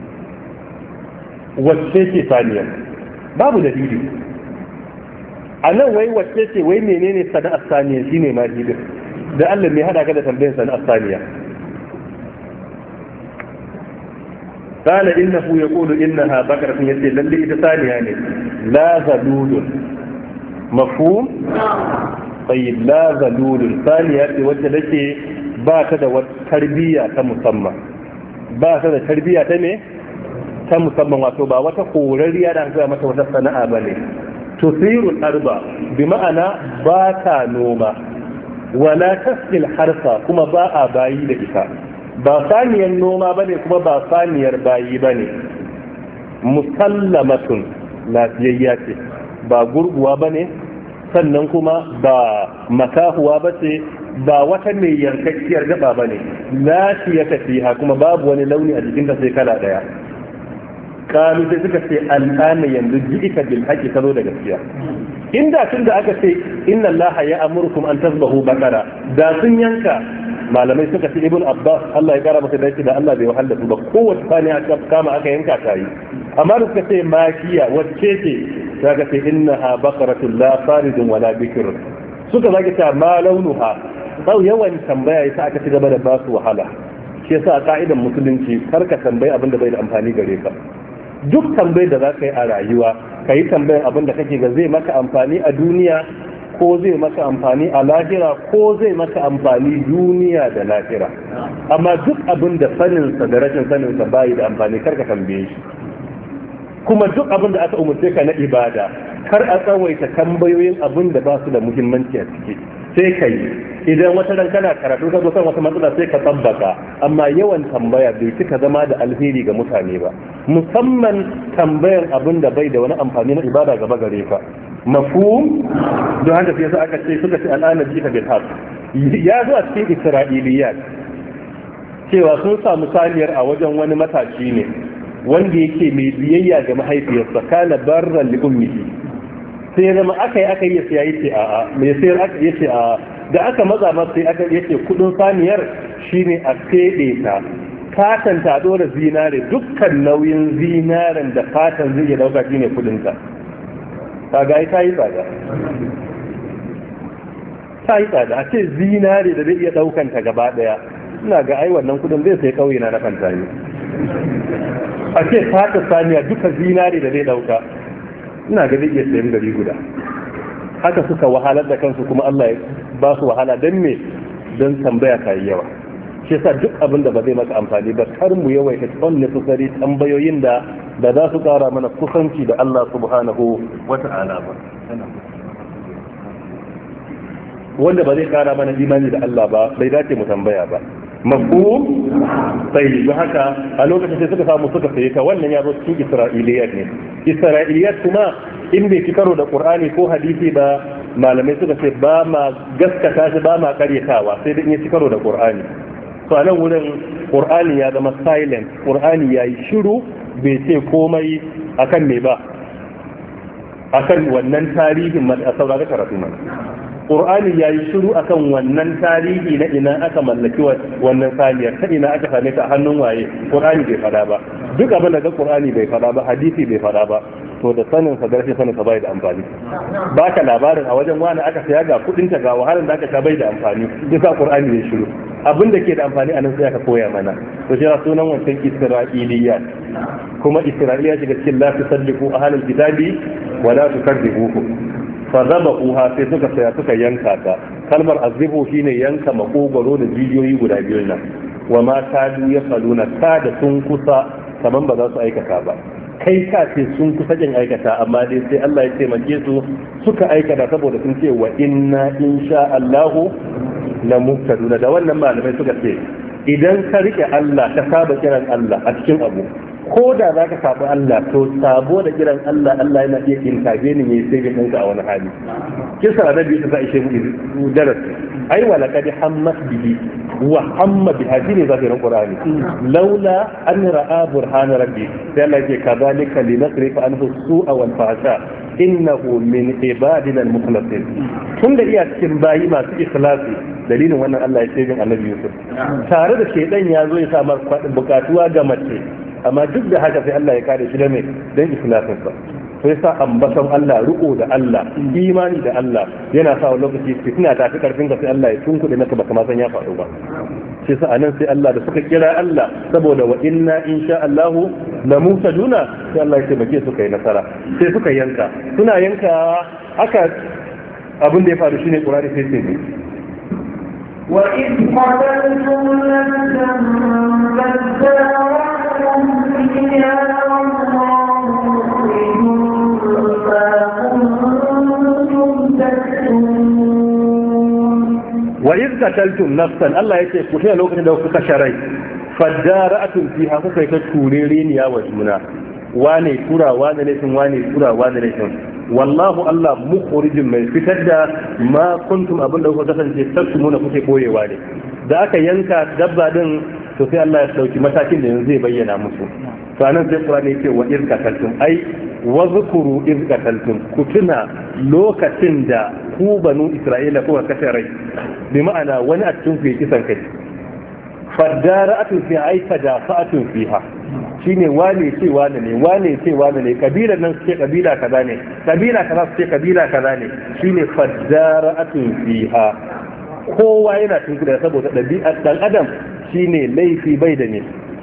saniya, babu dalili a nan. Wai wacce ce, wai menene sana'ar saniya shine ma fi da Allah mai hada ka da tambayar sana'ar saniya. قال إنه يقول إنها بقرة يسي للي إتساني يعني لا ذلول مفهوم؟ طيب لا ذلول ثانية وجه لكي باتد والتربية تمسمى باتد التربية تمسمى وتبا وتقول لي أنا أنزل متى وتسنى أبني تثير الأرض بمعنى باتا نوما ولا تسقي الحرث كما باء باي لك ba saniyar noma ba ne kuma ba saniyar bayi ba ne, musallamatun lafiyayya ce, ba gurguwa ba ne, sannan kuma ba makahuwa ba ce, ba wata mai yankakkiyar gaba ba ne, lafiya ta fiha kuma babu wani launi a jikinta sai kala daya. Kalu sai suka ce al'ana yanzu ji'ika bil haqqi ka zo da gaskiya. Inda tun da aka ce inna allaha ya amurkum an tasbahu baqara, da sun yanka. Malamai suka ce ibn abbas Allah ya kara masa dace da Allah bai wahala su ba, kowace sani aka kama aka yanka ta yi. Amma da suka ce makiya wacce ce, ta ga ce innaha baqaratun la faridun wala bikr. Suka zaki ta ma launuha, sau yawan tambaya yasa aka ci gaba da ba su wahala. Shi yasa a ka'idan musulunci kar ka tambayi abin da bai da amfani gare ka. Duk tambayar da za ka yi a rayuwa, ka yi tambayar abin da kake ga zai maka amfani a duniya ko zai maka amfani a lahira ko zai maka amfani duniya da lahira. Amma duk abin da saninsa da rashin saninsa bayi da amfani kar ka tambaye shi. Kuma duk abin da aka umarce ka na ibada kar a tsawaita tambayoyin abin da ba su da muhimmanci a ciki, sai ka yi. Idan wata ran kana karatu ka san wata matsala sai ka tabbaka, amma yawan tambaya bai cika zama da alheri ga mutane ba, musamman tambayan abin da bai da wani amfani na ibada gaba gare ka. Mafhum? Don haka sai aka ce suka ce al'ana jika bil haq. Ya zo a cikin Isra'iliyat cewa sun samu saniyar a wajen wani matashi ne wanda yake mai biyayya ga mahaifiyarsa, kana barran li ummihi. Sai zama aka yi ya yace a'a, mai sayar aka yace a'a, da aka maza masa sai aka yace kudin saniyar shine a fede ta, fatan ta dora zinare, dukkan nauyin zinaren da fatan zai iya dauka shine kudin ta. Kaga ai ta yi tsada a ce zinare da zai iya daukan ta gaba daya, ina ga ai wannan kudin zai sai kauye na kanta ne. A ce fata saniya duka zinare da zai dauka, ina ga zai iya sayan gari guda. Haka suka wahalar da kansu kuma Allah ya ba su wahala don me, don tambaya ta yi yawa. Shi yasa duk abin da ba zai maka amfani ba, kar mu yawaita unnecessary tambayoyin da za su kara mana kusanci da Allah subhanahu wa ta'ala ba, wanda ba zai kara mana imani da Allah ba, bai dace mu tambaya ba. Mafhum? Sai da haka a lokacin sai suka samu suka saye ta. Wannan ya zo cikin Isra'iliyat ne. Isra'iliyat kuma in bai ci karo da Qur'ani ko hadisi ba, malamai suka ce ba ma gaskata shi, ba ma karyatawa, sai dai in ya ci karo da Qur'ani. To a nan wurin Qur'ani ya zama silent, Qur'ani ya yi shiru, bai ce komai akan me ba, akan wannan tarihin a saurari karatu mana. Qur'ani ya yi shiru akan wannan tarihi na ina aka mallaki wannan saniyar, ta ina aka same ta a hannun waye. Qur'ani bai fada ba. Duk abin da ga Qur'ani bai fada ba, hadisi bai fada ba, to da sanin sa garshi sanin sa bai da amfani. Baka labarin a wajen wani aka saya ga kudin ta ga wahalar da aka sha bai da amfani. Duka Qur'ani ya shiru. Abin da ke da amfani a nan sai aka koya mana. To shi sunan wancan Isra'iliyat. Kuma Isra'iliya shiga cikin la tusaddiqu ahlul kitabi wa la tukadzibuhu. Fazabahuha sai suka saya suka yanka ta. Kalmar azibu shine yanka makogwaro da jijiyoyi guda biyun nan. Wa ma kadu yafaluna, ta da sun kusa kaman ba za su aikata ba. Kai ka ce sun kusa jin aikata, amma dai sai Allah ya taimake su suka aikata saboda sun ce wa inna insha Allahu la muhtaduna. Da wannan malamai suka ce idan ka rike Allah, ka saba kiran Allah a cikin abu, ko da za ka sabu Allah, to sabo da kiran Allah, Allah yana iya intervening ya sai bin ɗanka a wani hali. Kisa annabi ta ishe mu darasi. Ai wa laqad hammat bihi wa hamma biha, shine zahirin Qur'ani. Laula an ra'a burhana rabbi, sai Allah yake kadhalika linasrifa anhu su'a wal fahsha innahu min ibadina al-mukhlasin tunda iya cikin bayi masu ikhlasi dalilin wannan Allah ya ce bin annabi Yusuf tare da shedan ya zo ya sa mar bukatuwa ga mace amma duk da haka sai Allah ya kare shi da mai dan ikhlasin sa sai sa ambaton Allah riko da Allah imani da Allah yana sa wani lokaci fitina ta fi karfin ka sai Allah ya tunkuɗe maka baka ma san ya faru ba sai sa anan sai Allah da suka kira Allah saboda wa inna insha Allahu la mutaduna sai Allah ya taimake su kai nasara sai suka yanka suna yanka aka abin da ya faru shine Qur'ani sai ce ne وإذ قتلتم نفسا فادارأتم فيها والله wa iz qataltum nafsan Allah yake ku tuna lokacin da kuka sharai fadara'atun fiha kuka ta turereniya wa juna wane tura wane ne sun wane tura wane ne sun wallahu Allah mukhrijum mai fitar da ma kuntum abinda kuka kasance tasmuna kuke boyewa ne da aka yanka dabba din to sai Allah ya dauki matakin da yanzu zai bayyana musu to anan sai Qur'ani yake wa iz qataltum ai wa zkuru iz qataltum ku tuna lokacin da ku banu Isra'ila kuka kashe rai bi ma'ana wani a cikin ku yake kisan kai fadara'atun fi aika da fa'atun fiha shine wane ce wane ne wane ce wane ne kabilar nan suke kabila kaza ne kabila kaza suke kabila kaza ne shine fadara'atun fiha kowa yana tunkuda saboda ɗabi'ar ɗan adam shine laifi bai da ne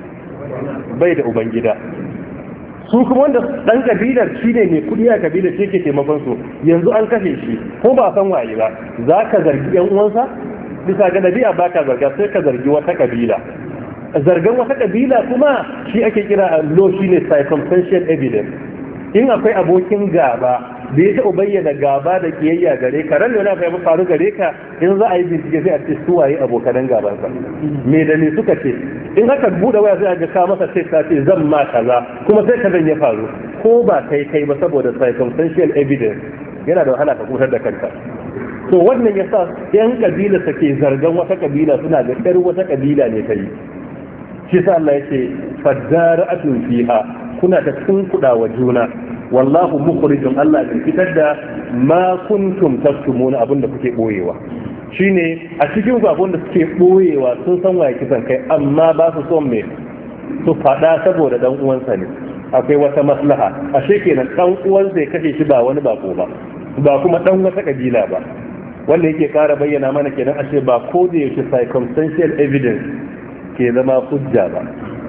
bai da ubangida su kuma wanda ɗan kabilar shine mai kuɗi a kabilar shi ke taimakon su yanzu an kashe shi ko ba san waye ba za ka zargi yan uwansa bisa ga ɗabi'a ba ka zarga sai ka zargi wata kabila zargan wata kabila kuma shi ake kira a law shine circumstantial evidence in akwai abokin gaba da ya taɓa bayyana gaba da kiyayya gare ka ran da wani abu faru gare ka in za a yi bincike sai a ce su waye abokanan gabansa me da ne suka ce in aka buɗe waya sai a ga ka masa sai ka ce zan ma kaza kuma sai kazan ya faru ko ba kai ba saboda circumstantial evidence yana da wahala ka kutar da kanka to wannan yasa yan kabila ke zargan wata kabila suna ga yar wata kabila ne kai shi sa Allah yace fadara'atun fiha kuna ta tunkuda wa juna wallahu mukhrijum Allah ya fitar da ma kuntum taktumuna abinda kuke boyewa shine a cikin abin da suke boyewa sun san waye kisan kai amma ba su son me su fada saboda dan uwansa ne akwai wata maslaha ashe kenan dan uwansa ya kashe shi ba wani bako ba ba kuma dan wata kabila ba wanda yake kara bayyana mana kenan ashe ba ko da yake circumstantial evidence ke zama hujja ba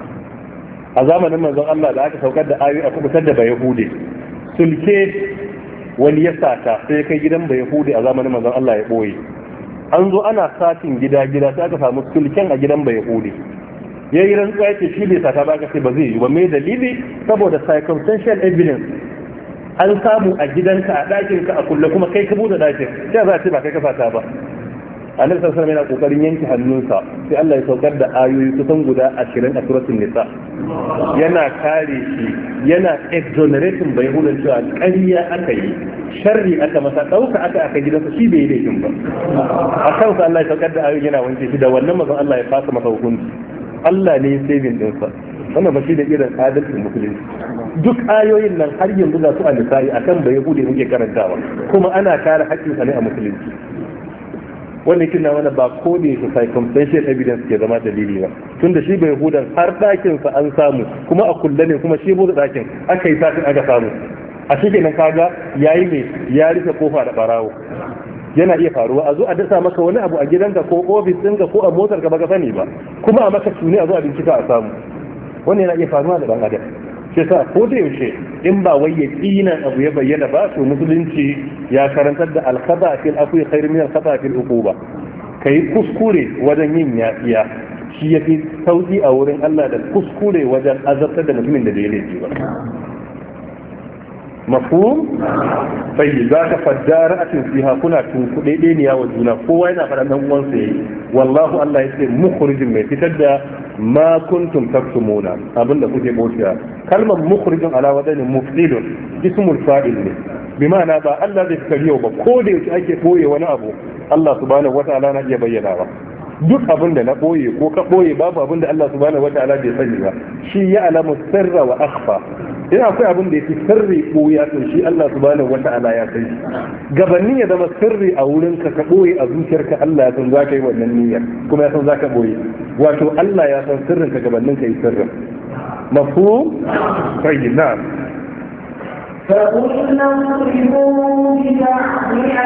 a zamanin manzon Allah da aka saukar da ayoyi a kubutar da Bayahudi sulke wani ya sata sai kai gidan Bayahudi a zamanin manzon Allah ya boye an zo ana satin gida sai aka samu sulken a gidan Bayahudi yayi rantsuwa yace shi bai sata ba ka sai ba zai yi ba me dalili saboda circumstantial evidence an samu a gidanka a ɗakinka a kulle kuma kai ka bude ɗakin sai za a ce ba kai ka sata ba annabi sallallahu alaihi yana kokarin yanke hannunsa sai Allah ya saukar da ayoyi kusan guda 20 a suratul nisa yana kare shi yana exonerating bai hudan cewa ƙarya aka yi sharri aka masa dauka aka gidansa shi bai yi laifin ba a kansa Allah ya saukar da ayoyi yana wanke shi da wannan mazan Allah ya fasa masa hukunci Allah ne saving dinsa wannan ba shi da irin adalcin musulunci duk ayoyin nan har yanzu za su a nisa'i akan bai hude muke karantawa kuma ana kare haƙƙinsa ne a musulunci wannan kina wani ba ko da yake circumstantial evidence ke zama dalili ba tunda shi bai hudan har ɗakin sa an samu kuma a kulle ne kuma shi bude ɗakin aka yi satin aka samu a shi kenan kaga yayi ne ya rufe kofa da barawo yana iya faruwa a zo a dasa maka wani abu a gidanka ko ofis ɗinka ko a motar ka baka sani ba kuma a maka tuni a zo a bincika a samu wannan yana iya faruwa da dan adam shi sa ko da yaushe in ba wai yaqinan abu ya bayyana ba to musulunci ya karantar da al-khata fil afwi khairu min al-khata fil uquba kai kuskure wajen yin yafiya shi yafi sauki a wurin Allah da kuskure wajen azabtar da mutumin da bai laifi ba mafhum sai za ka faddara a fiha kuna tunkuɗe ɗeniya wa juna kowa yana faɗan ɗan uwansa yayi wallahu Allah yace mukhrijin mai fitar da ma kuntum taktumuna abinda kuke bokiya kalmar mukhrijin ala wadanin mufsidun ismul fa'il ne bi ma'ana ba Allah zai fitar yau ba ko da yake ake boye wani abu Allah subhanahu wata'ala na iya bayyana ba duk abin da na boye ko ka boye babu abin da Allah subhanahu wata'ala bai sani ba shi ya alamu sirra wa akhfa ina akwai abin da yake sirri ɓoya to shi Allah subhanahu wata'ala ya sai gabanin ya zama sirri a wurin ka ka ɓoye a zuciyarka Allah ya san za ka yi wannan niyyar kuma ya san za ka ɓoye wato Allah ya san sirrin ka gabanin ka yi sirrin mafhum tayyib na'am فقلنا اضربوا ببعضها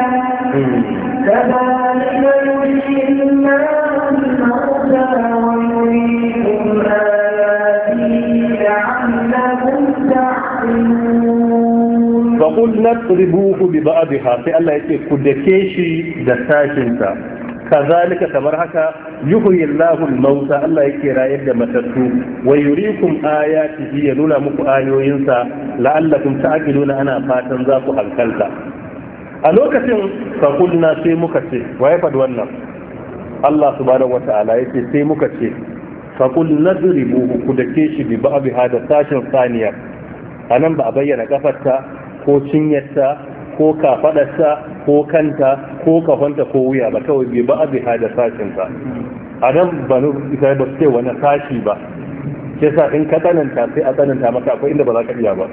كذلك يحيي الله الموتى ويريكم آياته لعلكم تعقلون فقلنا اضربوه ببعضها في الله يقول كدكيشي دساشنتا كذلك kamar haka yuhyi Allahu al-mauta Allah yake rayar da matattu wa yuriikum ayatihi ya nuna muku ayoyinsa la'allakum ta'qiluna ana fatan za ku hankalta a lokacin fakulna sai muka ce waye faɗi wannan Allah subhanahu wata'ala yake sai muka ce fakul nadribu ku dake shi bi ba'd hada sashin saniya anan ba a bayyana kafarta ko cinyarta ko kafadarsa ko kanta ko kafanta ko wuya ba kawai bai ba abi hada sashin sa a nan ba nu ita ba ce wani sashi ba ke sa in ka tsananta sai a tsananta maka akwai inda ba za ka iya ba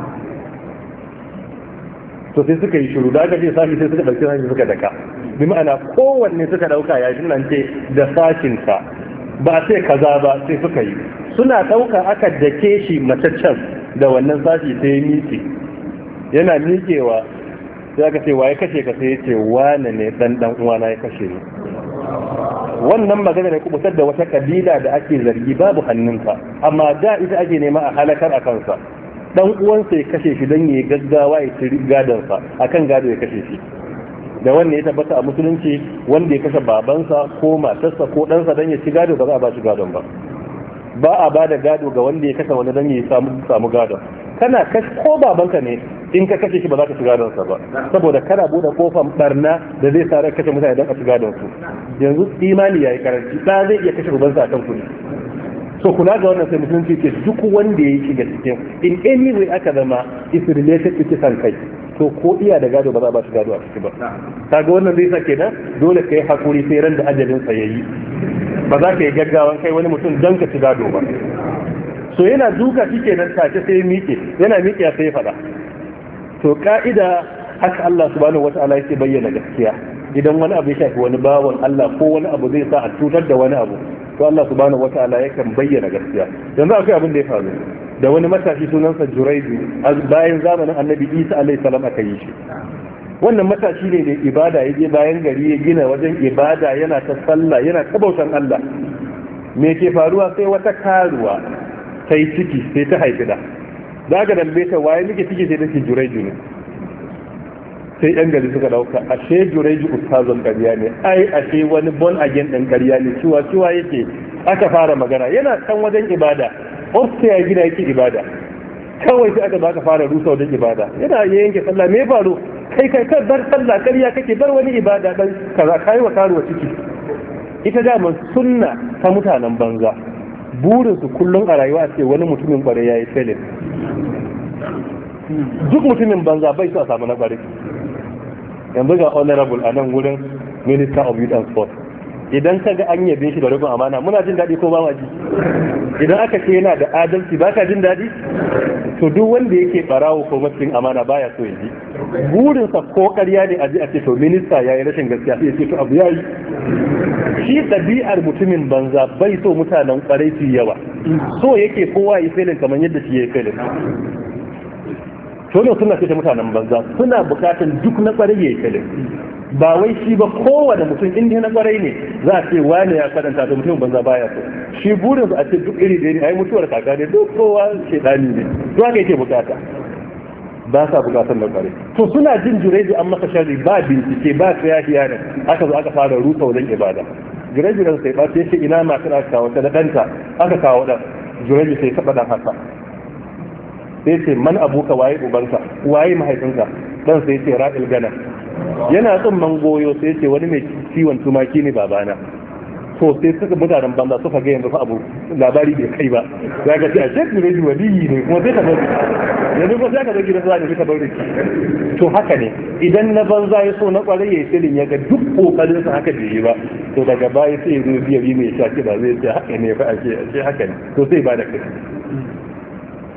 to sai suka yi shiru da aka ce sashi sai suka ɗauki sashi suka daka bi ma'ana kowanne suka ɗauka ya shi nan ce da sashin sa ba sai kaza ba sai suka yi suna ɗauka aka dake shi mataccen da wannan sashi sai ya miƙe yana miƙewa sai aka ce waye kashe ka sai ya ce wane ne dan uwana ya kashe ni wannan magana ne kubutar da wata kabila da ake zargi babu hannunsa amma da ita ake nema a halakar a kansa dan uwansa ya kashe shi don yayi gaggawa ya ci gadonsa akan gado ya kashe shi da wannan ya tabbata a musulunci wanda ya kashe babansa ko matarsa ko ɗansa don ya ci gado ba za a ba shi gadon ba ba a ba da gado ga wanda ya kashe wani don ya samu gadon kana ko babanka ne in ka kashe shi ba za ka ci gadonsa ba saboda kana bude kofar barna da zai sa ran kashe mutane don a ci gadon su yanzu imani yayi karanci da zai iya kashe ubansa akan kuɗi so kula ga wannan sai musulunci ce duk wanda ya shiga cikin in any way aka zama is related to kisan kai to ko iya da gado ba za a ba shi gado a ciki ba kaga wannan zai sa kenan dole kai hakuri sai ran da ajalin sa yayi ba za ka yi gaggawan kai wani mutum dan ka ci gado ba so yana duka shi kenan take sai miƙe yana miƙe sai ya faɗa to ka'ida haka Allah subhanahu wata'ala yake bayyana gaskiya idan wani abu ya shafi wani bawan Allah ko wani abu zai sa a cutar da wani abu to Allah subhanahu wata'ala yakan bayyana gaskiya yanzu akwai abin da ya faru da wani matashi sunansa Juraidu bayan zamanin Annabi Isa alaihi salam aka yi shi wannan matashi ne da ibada ya je bayan gari ya gina wajen ibada yana ta sallah yana ta bautan Allah me ke faruwa sai wata karuwa ta yi ciki sai ta haifi da aka dambe ta waye muke ciki sai take Juraiju ne sai yan gari suka dauka ashe Juraiju ustazon ƙarya ne ai ashe wani bon again din ƙarya ne ciwa yake aka fara magana yana kan wajen ibada ofta ya gina yake ibada kawai sai aka baka fara rusa wajen ibada yana yanke sallah me faru kai kan bar sallah ƙarya kake bar wani ibada dan kaza kai wa karuwa ciki ita da mun sunna ta mutanen banza burinsu kullum a rayuwa ce wani mutumin kware ya yi felin duk mutumin banza bai so a samu na kware yanzu ga honorable a nan wurin minister of youth and sport idan ka ga an yabe shi da rubin amana muna jin daɗi ko ba ma ji idan aka ce yana da adalci ba ka jin daɗi to duk wanda yake barawo ko matsayin amana baya so ya ji burinsa ko ƙarya ne a ji a ce to minista ya yi rashin gaskiya sai ya ce to abu ya yi shi ɗabi'ar mutumin banza bai so mutanen ƙwarai su yawa so yake kowa yi felin kamar yadda shi ya yi felin to suna ce ta mutanen banza suna bukatan duk na ƙwarai ya yi felin ba wai shi ba kowane mutum inda na ƙwarai ne za a ce wane ya karanta da mutumin banza baya so shi burin su a ce duk iri da ne ai mutuwar kaka ne duk kowa shedani ne to haka yake bukata ba sa bukatar na ƙwarai to suna jin Juraidu an masa sharri ba bincike ba tsayahiya ne aka zo aka fara rusa wajen ibada Juraidu sai ba sai ce ina matar aka kawo ta da ɗanta aka kawo ɗan Juraidu sai taɓa ɗan haka sai ce man abuka waye ubanka waye mahaifinka ɗan sai ce ra'il gana yana tsumman goyo sai ce wani mai ciwon tumaki ne babana to sai suka mutanen banza suka ga yanzu fa abu labari bai kai ba za ka ce a shek Juraidu waliyi ne kuma sai ka bari yanzu ko sai ka zo gidan zuwa ne ka bari to haka ne idan na banza ya so na kwarai yayi silin ya ga duk kokarin sa haka bai yi ba to daga baya sai ya zo biya bi mai shaki da zai ce haka ne fa ake haka ne to sai ba da kai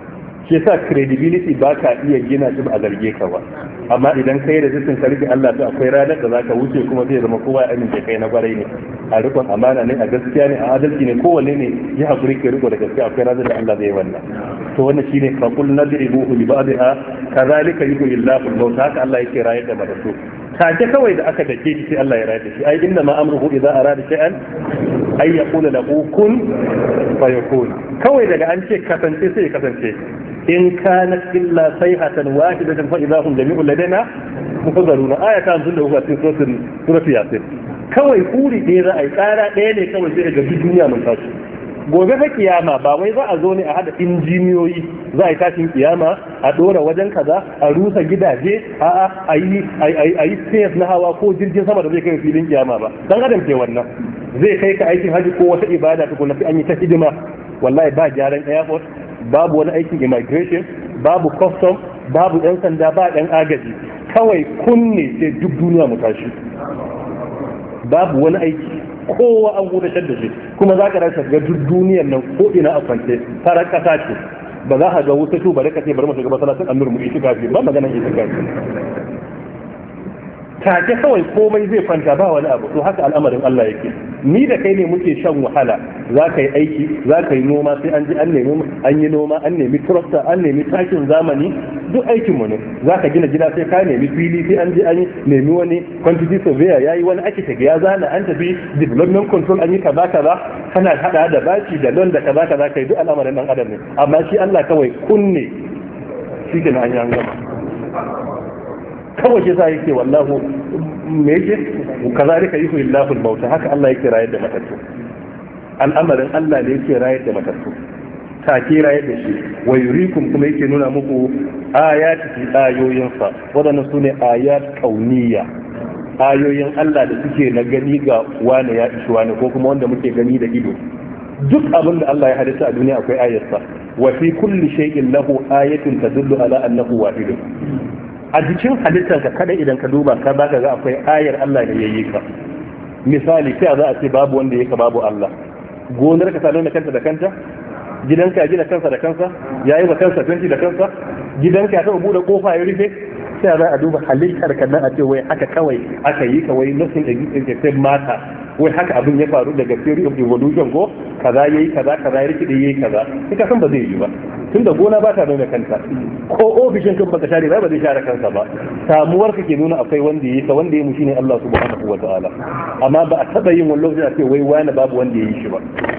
shi yasa credibility ba ka iya gina shi ba a zarge ka ba, amma idan kai da jikin ka rike Allah to akwai ranar da zaka wuce kuma zai zama kowa ya amince kai na kwarai ne, a rikon amana ne, a gaskiya ne, a adalci ne, kowanne ne ya hakuri ke riko da gaskiya, akwai ranar da Allah zai wannan. To wannan shine faqul nadribuhu li ba'dha kadhalika yuhyi Allahu al-mauta, haka Allah yake rayar da matattu. Take kawai da aka dake shi sai Allah ya rayar da shi, ai inna ma amruhu idza arada shay'an ay yaqula lahu kun fayakun. Kawai daga an ce kasance sai ya kasance. In kanat illa sayhatan wahidatan fa idza hum jami'un ladaina muhdaruna, ayata 53 cikin suratul yasin. Kawai kuri ɗaya za a yi, tsara ɗaya ne kawai sai ga duniya mun tashi. Gobe fa kiyama ba wai za a zo ne a hada injiniyoyi za a yi tashin kiyama a dora wajen kaza a rusa gidaje a yi space na hawa ko jirgin sama da zai kai filin kiyama ba, dan adam ke wannan zai kai ka aikin haji ko wata ibada tukuna sai an yi ta hidima. Wallahi ba gyaran airport, babu wani aikin immigration, babu custom, babu yan sanda, ba yan agaji, kawai kunne sai duk duniya mu tashi, babu wani aiki, kowa an gudanar da shi. Kuma za ka rasa ga duk duniyar nan ko ina a kwance farar kasa ce, ba za ka ga wuta tu bari ka ce bari mu shiga masallacin annur mu ita kafi ba maganan ita kafi, take kawai komai zai kwanta ba wani abu. To haka al'amarin Allah yake. Ni da kai ne muke shan wahala, za ka yi aiki, za ka yi noma, sai an ji an yi noma, an nemi tractor, an nemi takin zamani, duk aikin mu ne. Za ka gina gida sai ka nemi fili, sai an ji an nemi wani quantity surveyor ya yi wani architect ya zana, an tafi development control an yi kaza kaza, kana hada da baci da loan da kaza kaza, kai duk al'amarin dan adam ne. Amma shi Allah kawai kunne shi ke na an yi an gama. Kawai shi sa yake wallahu me yake kazalika yuhyi Allahu al-mauta, haka Allah yake rayar da matattu. Al'amarin Allah ne yake rayar da matattu, take rayar da shi. Wa yurikum kuma yake nuna muku ayati ayoyinsa, wadannan sune ayat kauniyya, ayoyin Allah da suke na gani ga wani ya ishi wani, ko kuma wanda muke gani da ido. Duk abin da Allah ya halitta a duniya akwai ayarsa. Wa fi kulli shay'in lahu ayatun tadullu ala annahu wahidun. A jikin halittarka kada idan ka duba ka za ka ga akwai ayar Allah da yayi ka. Misali sai za a ce babu wanda yake babu Allah. Gonar ka ta nuna kanta da kanta, gidanka ya gina kansa da kansa, yayi wa kansa fenti da kansa, gidanka ya taɓa buɗe kofa ya rufe, sai za a duba halittar ka nan a ce wai haka kawai aka yi ka, wai nothing except matter, wai haka abin ya faru daga theory of evolution ko kaza yayi kaza ya rikide yayi kaza, sai ka san ba zai yi ba. Tunda gona ba ta nuna kanta, ko ofishin kan baka share ba zai share kansa ba. Samuwar ka ke nuna akwai wanda yayi ka, wanda yayi mu shine Allah subhanahu wa ta'ala. Amma ba a taba yin wani lokaci a ce wai wani babu wanda yayi shi ba.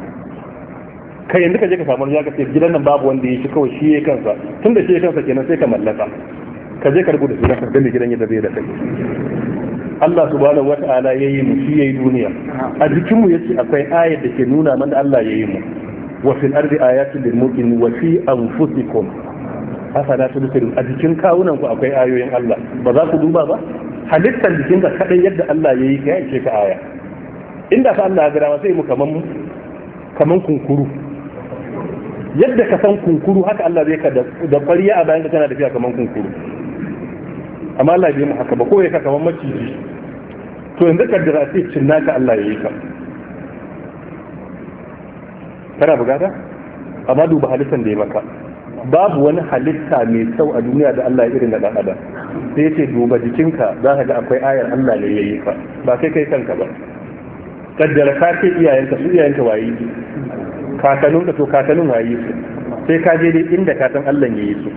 Kai yanzu ka je ka samu ya ka ce gidan nan babu wanda yayi shi, kawai shi yayi kansa. Tunda shi yayi kansa kenan sai ka mallaka. Ka je ka rubuta sunan ka gani gidan yadda bai da kai. Allah subhanahu wa ta'ala yayi mu, shi yayi duniya. A jikin mu yace akwai ayar da ke nuna mana Allah yayi mu. وفي الأرض آيات للمؤمنين وفي أنفسكم أفلا تبصرون. أجيكين كاونن ku akwai ayoyin Allah, ba za ku duba ba? Halittar jikin ka kadai yadda Allah yayi ka yake ka aya. Inda fa Allah ya gara sai mu kaman kunkuru. Yadda ka san kunkuru haka Allah zai ka da ƙwariya a bayan ka kana tafiya kaman kunkuru. Amma Allah bai mu haka ba, ko ya ka kaman maciji. To yanzu kaddara sai cinnaka Allah yayi ka. Kana bugata? Amma duba halittar da ya maka. Babu wani halitta mai kyau a duniya da Allah ya irin da dan adam. Sai yace duba jikinka za ka ga akwai ayar Allah ne yayi ka, ba kai kanka ba. Kaddara ka ce iyayenka waye su, kakanninka to kakannin waye su, sai ka je dai inda ka san Allah yayi su.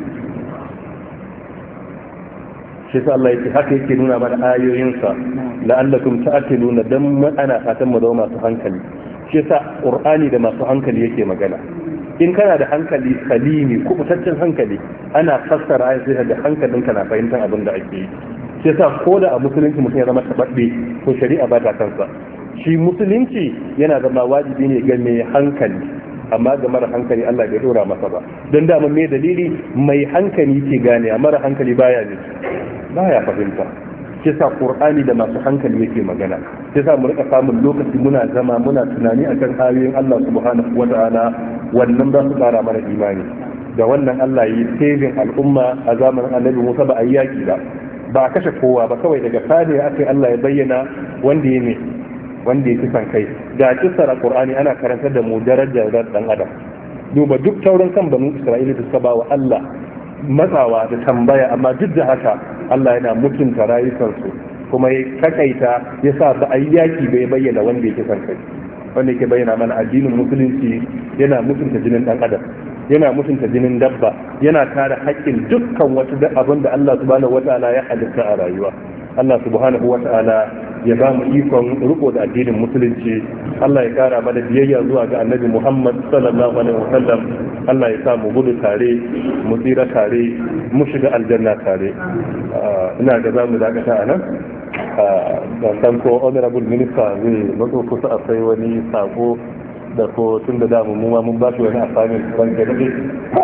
Shi sa Allah yake haka yake nuna mana ayoyinsa la'allakum ta'qiluna, dan ana fatan mu zama masu hankali. Shi sa Qur'ani da masu hankali yake magana. In kana da hankali salimi, kubutaccen hankali, ana fassara ayat sai da hankalinka na fahimtar abin da ake yi. Shi sa ko da a musulunci mutum ya zama tababbe, to shari'a ba ta kansa. Shi musulunci yana zama wajibi ne ga mai hankali, amma ga mara hankali Allah bai dora masa ba. Don da mai dalili mai hankali ke gane, a mara hankali baya fahimta. Shi sa Qur'ani da masu hankali yake magana. Shi sa mu rika samun lokaci muna zama muna tunani akan ayoyin Allah subhanahu wata'ala, wannan za su kara mana imani. Da wannan Allah yi saving al'umma a zamanin Annabi Musa, ba a yi yaki ba a kashe kowa ba, kawai daga fadi aka Allah ya bayyana wanda ya kisan kai. Ga kissar Qur'ani ana karantar da mu darajar dan adam. duba duk taurin kan banu Isra'ila da suka ba wa Allah matsawa da tambaya, amma duk da haka Allah yana mutunta rayukansu kuma ya takaita ya sa ba a yi yaki bai bayyana wanda yake san kai, wanda yake bayyana mana addinin musulunci yana mutunta jinin dan adam, yana mutunta jinin dabba, yana kare haƙƙin dukkan wata abin da Allah subhanahu wata'ala ya halitta a rayuwa. Allah subhanahu wata'ala ya ba mu ikon riko da addinin musulunci. Allah ya kara mana biyayya zuwa ga Annabi Muhammad sallallahu alaihi wasallam. Allah ya sa mu gudu tare, mu tsira tare, mu shiga aljanna tare. Ina ga za mu dakata a nan. Ban san ko honorable minister zai matso kusa akwai wani sako da ko tun da damu mu ma mun ba shi wani asamin ranke da ne.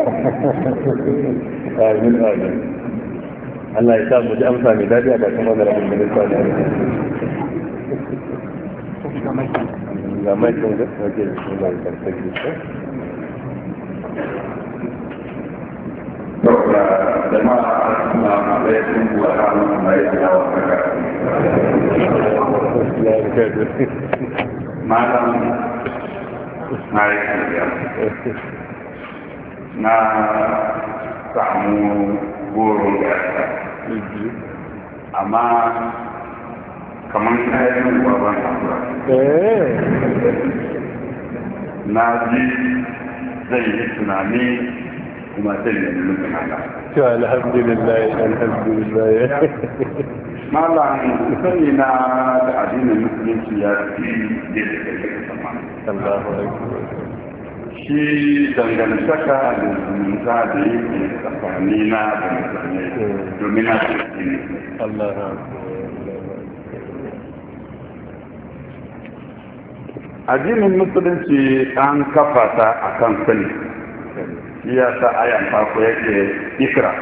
Amin amin. Allah ya sa mu ji amsa mai daɗi a bakin honorable minister ne. Ga mai kun ga wajen da zai karfafi ko? Jama'a assalamu alaikum wa rahmatullahi wa barakatuh. Malam na yi kariya. Na samu goron gasa. Amma kamar kayan baban abuwa. Na ji zai yi tunani kuma sai ne nufin haka. Alhamdulillah, alhamdulillah. Malam sani na da addinin musulunci ya fi yadda kake sama. Allahu akbar. Shi dangantaka da zumunta da yake tsakani na da mutane domin na cikin ne. Allahu akbar. Addinin musulunci an kafa ta akan sani. Shi ya sa ayan farko yake ikra.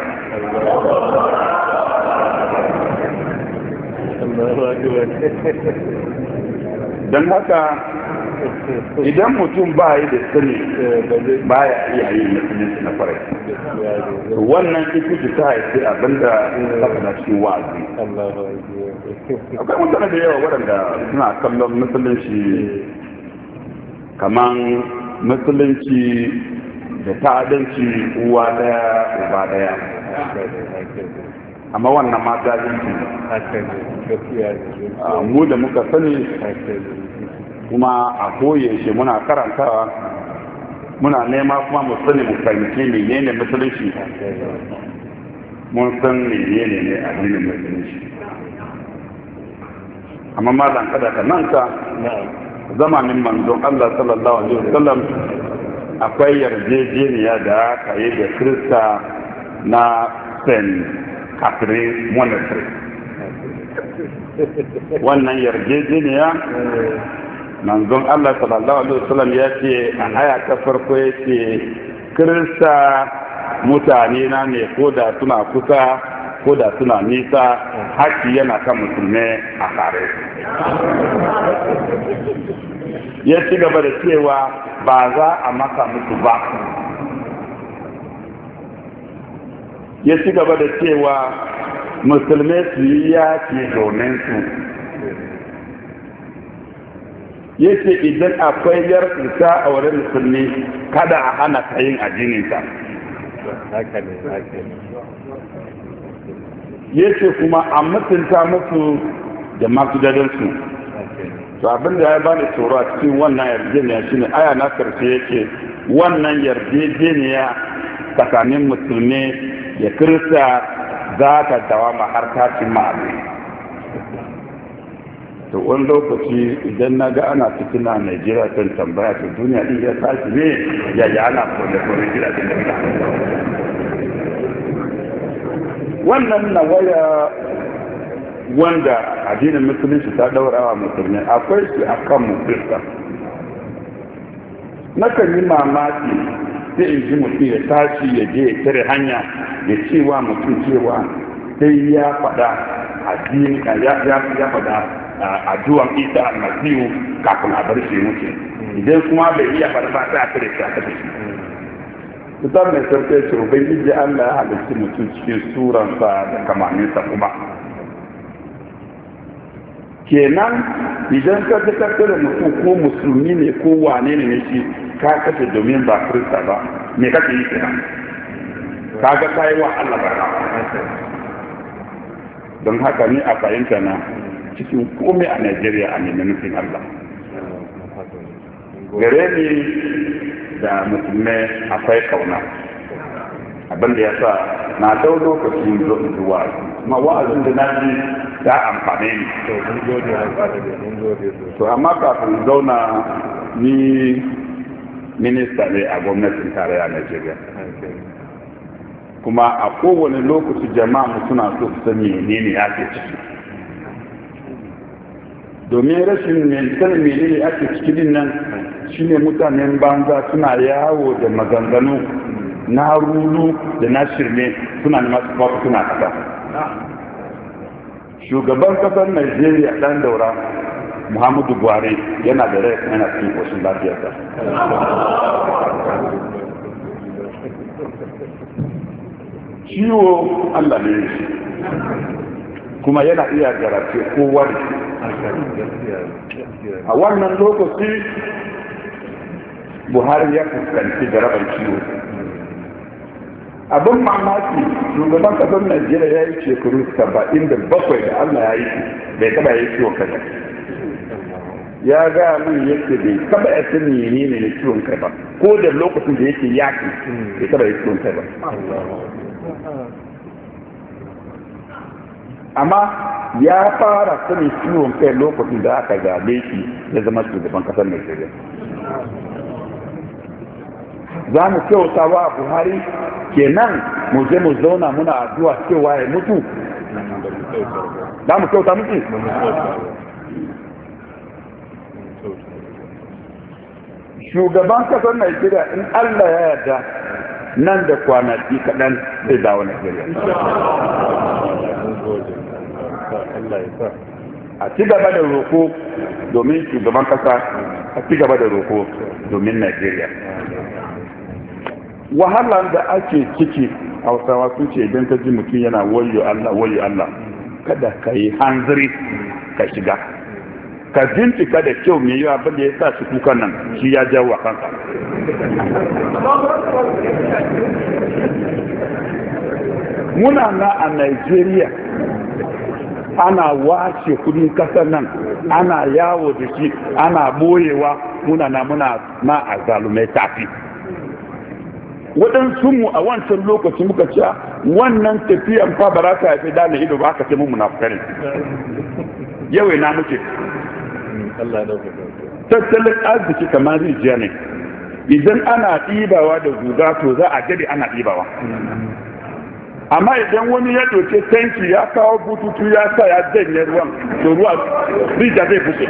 Don haka idan mutum ba yi da sani ba ya iya yi musulunci na farai. Wannan ikuti ta haifi abinda saka na cikin wa'azi. Akwai mutane da yawa waɗanda suna kallon musulunci kaman musulunci da ta'adanci uwa daya uba daya, amma wannan ma zalunci mu da muka sani kuma a koyaushe muna karantawa muna nema kuma mu sani mu fahimci menene musulunci, mun san menene ne addinin musulunci. amma malam kada ka manta zamanin manzon Allah sallallahu alaihi wasallam akwai yarjejeniya da aka yi da Kirista na St. Catherine Monastery. Wannan yarjejeniya manzon Allah sallallahu alaihi wasallam ya ce a aya ta farko ya ce Kirista mutane na ne ko da suna kusa ko da suna nisa, haƙƙi yana kan musulmai a tare. Ya ci gaba da cewa ba za a maka musu ba. Ya ci gaba da cewa musulmai su yi yaki domin su. Ya ce idan akwai yarda a wurin musulmi kada a hana ta yin addininta. Ya ce kuma a mutunta musu da masu dadansu. To abin da ya bani tsoro a cikin wannan yarjejeniya shine aya na karshe yake wannan yarjejeniya tsakanin musulmi ya Kirista za ta dawama har ta cimma abin. To wani lokaci idan na ga ana cikin a Najeriya kan tambaya to duniya din ya tashi ne ya yi ana kone gidajen da gida. Wannan na waya wanda addinin musulunci ta daura wa musulmi akwai shi a kan musulunta. Nakan yi mamaki sai in ji mutum ya tashi ya je ya tare hanya ya cewa mutum cewa sai ya faɗa addini ya faɗa addu'an Isa almasihu kafin a bar shi mutu. Idan kuma bai iya faɗa ba sai a tare shi a kashe shi. Fitar mai sarki ce Ubangiji Allah ya halitta mutum cikin suransa da kamaninsa kuma. Kenan idan ka ji tattara mutum ko musulmi ne ko wane ne shi ka kashe domin ba Kirista ba me kake yi kenan kaga kai wa Allah barka don haka ni a fahimta na cikin komai a Najeriya a nemi nufin Allah gare ni da musulmai akwai kauna abin da ya sa na dau lokacin zuwa kuma wa'azin da na ji ta amfane ni to amma kafin zauna ni minista ne a gwamnatin tarayya Najeriya kuma a kowane lokaci jama'a suna so su san menene ake ciki domin rashin sanin menene ake ciki din nan shine mutanen banza suna yawo da maganganu na rulu da na shirme suna nema su kwafi suna kasa shugaban kasar Najeriya dan daura Muhammadu Buhari yana da rai yana cikin koshin lafiyarsa ciwo Allah ne shi kuma yana iya garace kowar a wannan lokaci Buhari ya fuskanci jarabar ciwo abin mamaki shugaban kasar Najeriya ya yi shekaru 77 da Allah ya yi bai taba yi ciwon kai ya ga min yake bai taba ya sani ne ciwon kai ba ko da lokacin da yake yaki bai taba yi ciwon kai ba amma ya fara sani ciwon kai lokacin da aka gabe shi ya zama shugaban kasar Najeriya za mu kyauta wa Buhari kenan mu je mu zauna muna addu'a cewa ya mutu za mu kyauta miki shugaban kasar Najeriya in Allah ya yarda nan da kwanaki kaɗan zai dawo Najeriya a ci gaba da roko domin shugaban kasa a ci gaba da roko domin Najeriya wahalar da ake ciki Hausawa sun ce idan ka ji mutum yana wayo Allah kada ka yi hanzari ka shiga ka bincika da kyau mai yawa abin da ya sa shi kukan nan shi ya jawo kansa muna na a Najeriya ana wace kudin kasar nan ana yawo da shi ana boyewa muna na a zalumai tafi waɗansu mu a wancan lokaci muka ce wannan tafiyan fa ba za ta haifi da ido ba aka ce mu munafukai yawai na muke tattalin arziki kamar rijiya ne idan ana ɗibawa da guga to za a dade ana ɗibawa amma idan wani ya doke tanki ya kawo bututu ya sa ya janye ruwan to ruwa rijiya zai fuke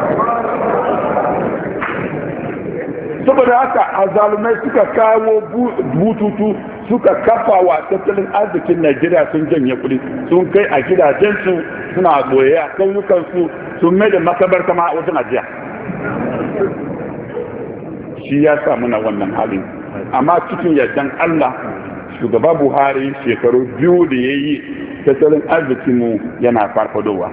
saboda haka azalumai suka kawo bututu suka kafa wa tattalin arzikin Najeriya sun janye kuɗi sun kai a gidajensu suna goye a kauyukansu sun mai da makabar kama wajen ajiya shi ya sa muna wannan halin amma cikin yardan Allah shugaba Buhari shekaru 2 da ya yi tattalin arzikinmu yana farfadowa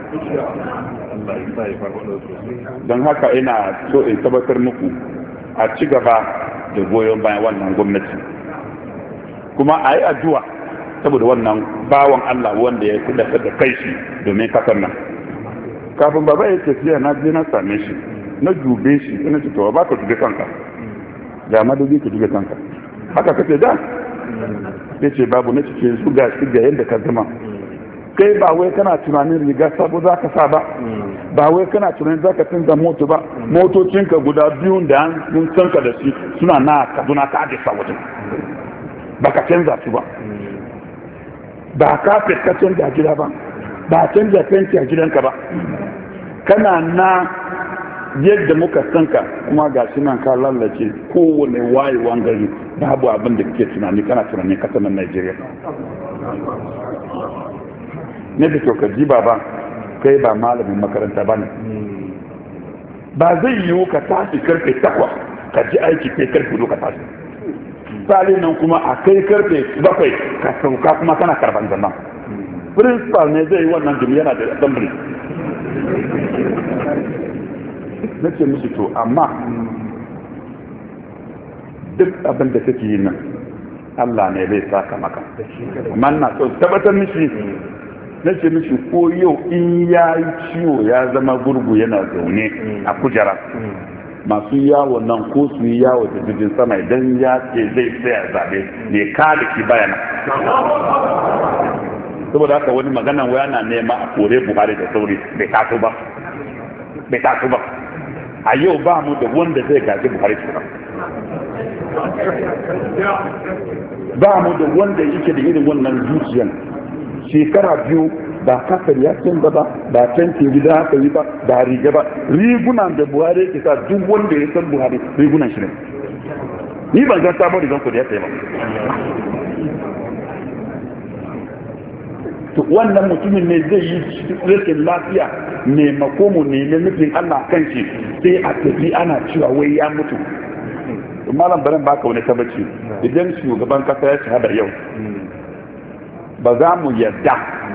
don haka ina so in tabbatar muku a ci gaba da goyon bayan wannan gwamnati kuma a yi addu'a saboda wannan bawan Allah wanda ya kuda da kai shi domin kasar nan kafin baba ya tafiya na je na same shi na dube shi ina ce to ba ka dube kanka ga madubi ka dube kanka haka kace da ya ce babu na cike su ga yadda ka zama kai ba wai kana tunanin riga sabo za ka sa ba wai kana tunanin za ka canza moto ba motocinka guda biyun da sun sanka da shi suna na kaduna ta adisa wajen ba ka canza su ba ba ka ka canza a gida ba ba canza fenti a gidanka ba kana na yadda muka sanka kuma ga shi nan ka lallace kowane wayewan gari babu abin da kake tunani kana tunanin kasar Najeriya ne da kyau ka ji ba kai ba malamin makaranta ba ne ba zai yiwu ka tashi karfe 8 ka ji aiki kai karfe 2 ka tashi sali nan kuma a kai karfe 7 ka sauka kuma kana karban zannan principal ne zai yi wannan domin yana da assembly na ce musu to amma duk abin da kake yi nan Allah ne zai saka maka amma na so tabbatar mishi na ce mishi ko yau in ya yi ciwo ya zama gurgu yana zaune a kujera masu yawo nan ko su yi yawo da jirgin sama idan ya ce zai tsaya zaɓe ne ka da ki bayana saboda haka wani maganan waya na nema a kore Buhari da sauri bai taso ba a yau ba mu da wanda zai gaji Buhari kenan ba mu da wanda yake da irin wannan zuciyan shekara 2 ba kasar ya canza ba canke gida haka yi ba riga ba rigunan da Buhari yake sa duk wanda ya san Buhari rigunan shi ne ni ban ga sabon rigan ku da ya sai ba to wannan mutumin ne zai yi rashin lafiya ne makomo ne na nufin Allah kan shi sai a tafi ana cewa wai ya mutu malam baran baka wani tabbaci idan shugaban kasa ya shahada yau ba za mu yarda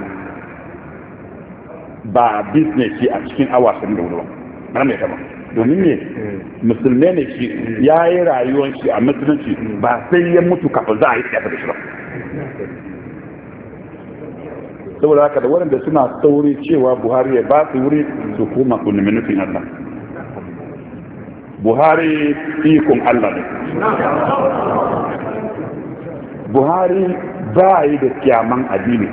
ba business shi a cikin awa 24 ba mana mai taba domin ne musulmai ne shi ya yi rayuwar shi a musulunci ba sai ya mutu kafin za a yi siyasa da shi ba saboda haka da waɗanda suna sauri cewa Buhari ya ba su wuri su koma ku nemi nufin Allah Buhari ikon Allah ne Buhari ba yi da kyaman addini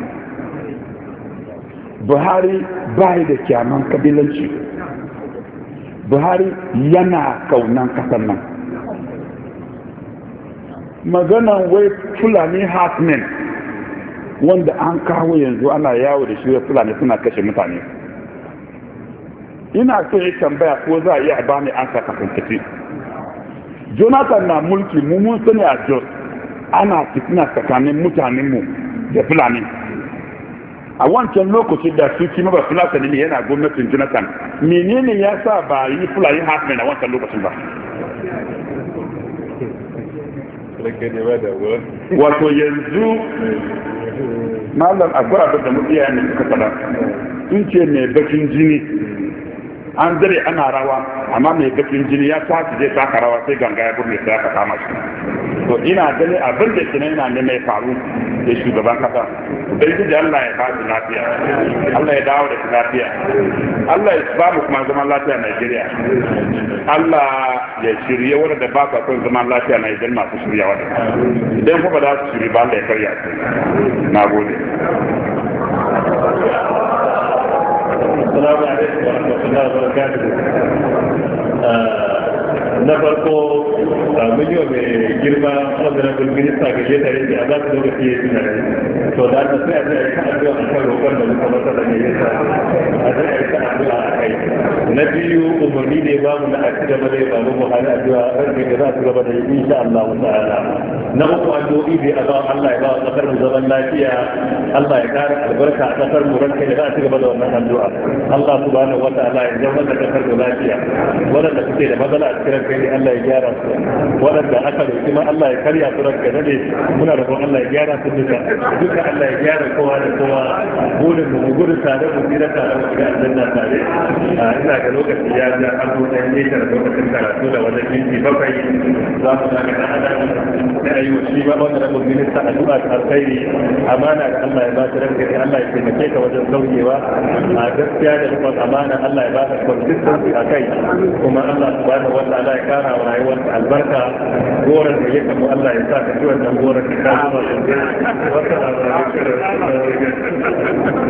Buhari ba yi da kyaman kabilanci Buhari yana kaunan kasar nan maganan wai Fulani Heartmen wanda an kawo yanzu ana yawo da shi Fulani suna kashe mutane ina so ya tambaya ko za a iya ba ni an kafin tafi Jonathan na mulki mun sani a Jos ana fitina tsakanin mutanenmu da Fulani a wancan lokaci da su kima ba Fulani ne yana gwamnatin Jonathan menene ya sa ba yi Fulani Heartmen a wancan lokacin ba wato yanzu malam akwai abin da mutu yayin da suka fada sun ce mai bakin jini an dare ana rawa amma mai bakin jini ya tashi zai taka rawa sai ganga ya burne sai aka kama shi to ina gani abin da kina yana ne mai faru da shugaban kasa dai da Allah ya ba shi lafiya Allah ya dawo da shi lafiya Allah ya ba mu kuma zaman lafiya a Najeriya Allah ya shirye wanda ba ka son zaman lafiya a Najeriya masu shiryawa da idan kuma da su shirye ba Allah ya karya su nagode Assalamu alaikum wa rahmatullahi wa barakatuh. Na farko miliyo mai girma wanda na minista ga je tare da za su lokaci ya tuna da to da aka sai a zai ka addu'a a kan roƙon da muka masa da gayyata a zai ka addu'a a kai na biyu umarni ne ba mu na a ci gaba da ya babu Buhari addu'a ranke da za su gaba da yi insha Allah ta'ala na uku addu'o'i da a ba Allah ya ba kasar mu zaman lafiya Allah ya kara albarka a kasar mu ranke da za a ci gaba da wannan addu'a Allah subhanahu wa ta'ala ya zama da kasar mu lafiya wanda suke da matsala a cikin kai Allah ya gyara su waɗanda aka roƙi ma Allah ya karya su ranka dade muna da Allah ya gyara su duka Allah ya gyara kowa da kowa burin mu gudu tare mu tsira tare mu ga aljanna tare ina ga lokaci ya ja an zo dan ne da lokacin karatu da wajen minti 7 za mu daga da hada da ayi shi ba wanda rabu minista addu'a ta alkhairi amana da Allah ya ba shi ranka da Allah ya taimake ka wajen saukewa a gaskiya da kuma amana Allah ya ba ka consistency akai kuma Allah subhanahu wa ta'ala ya kara wa rayuwarka albarka goran da yake mu Allah ya sa ka ci wannan goran ka zuwa yanzu wata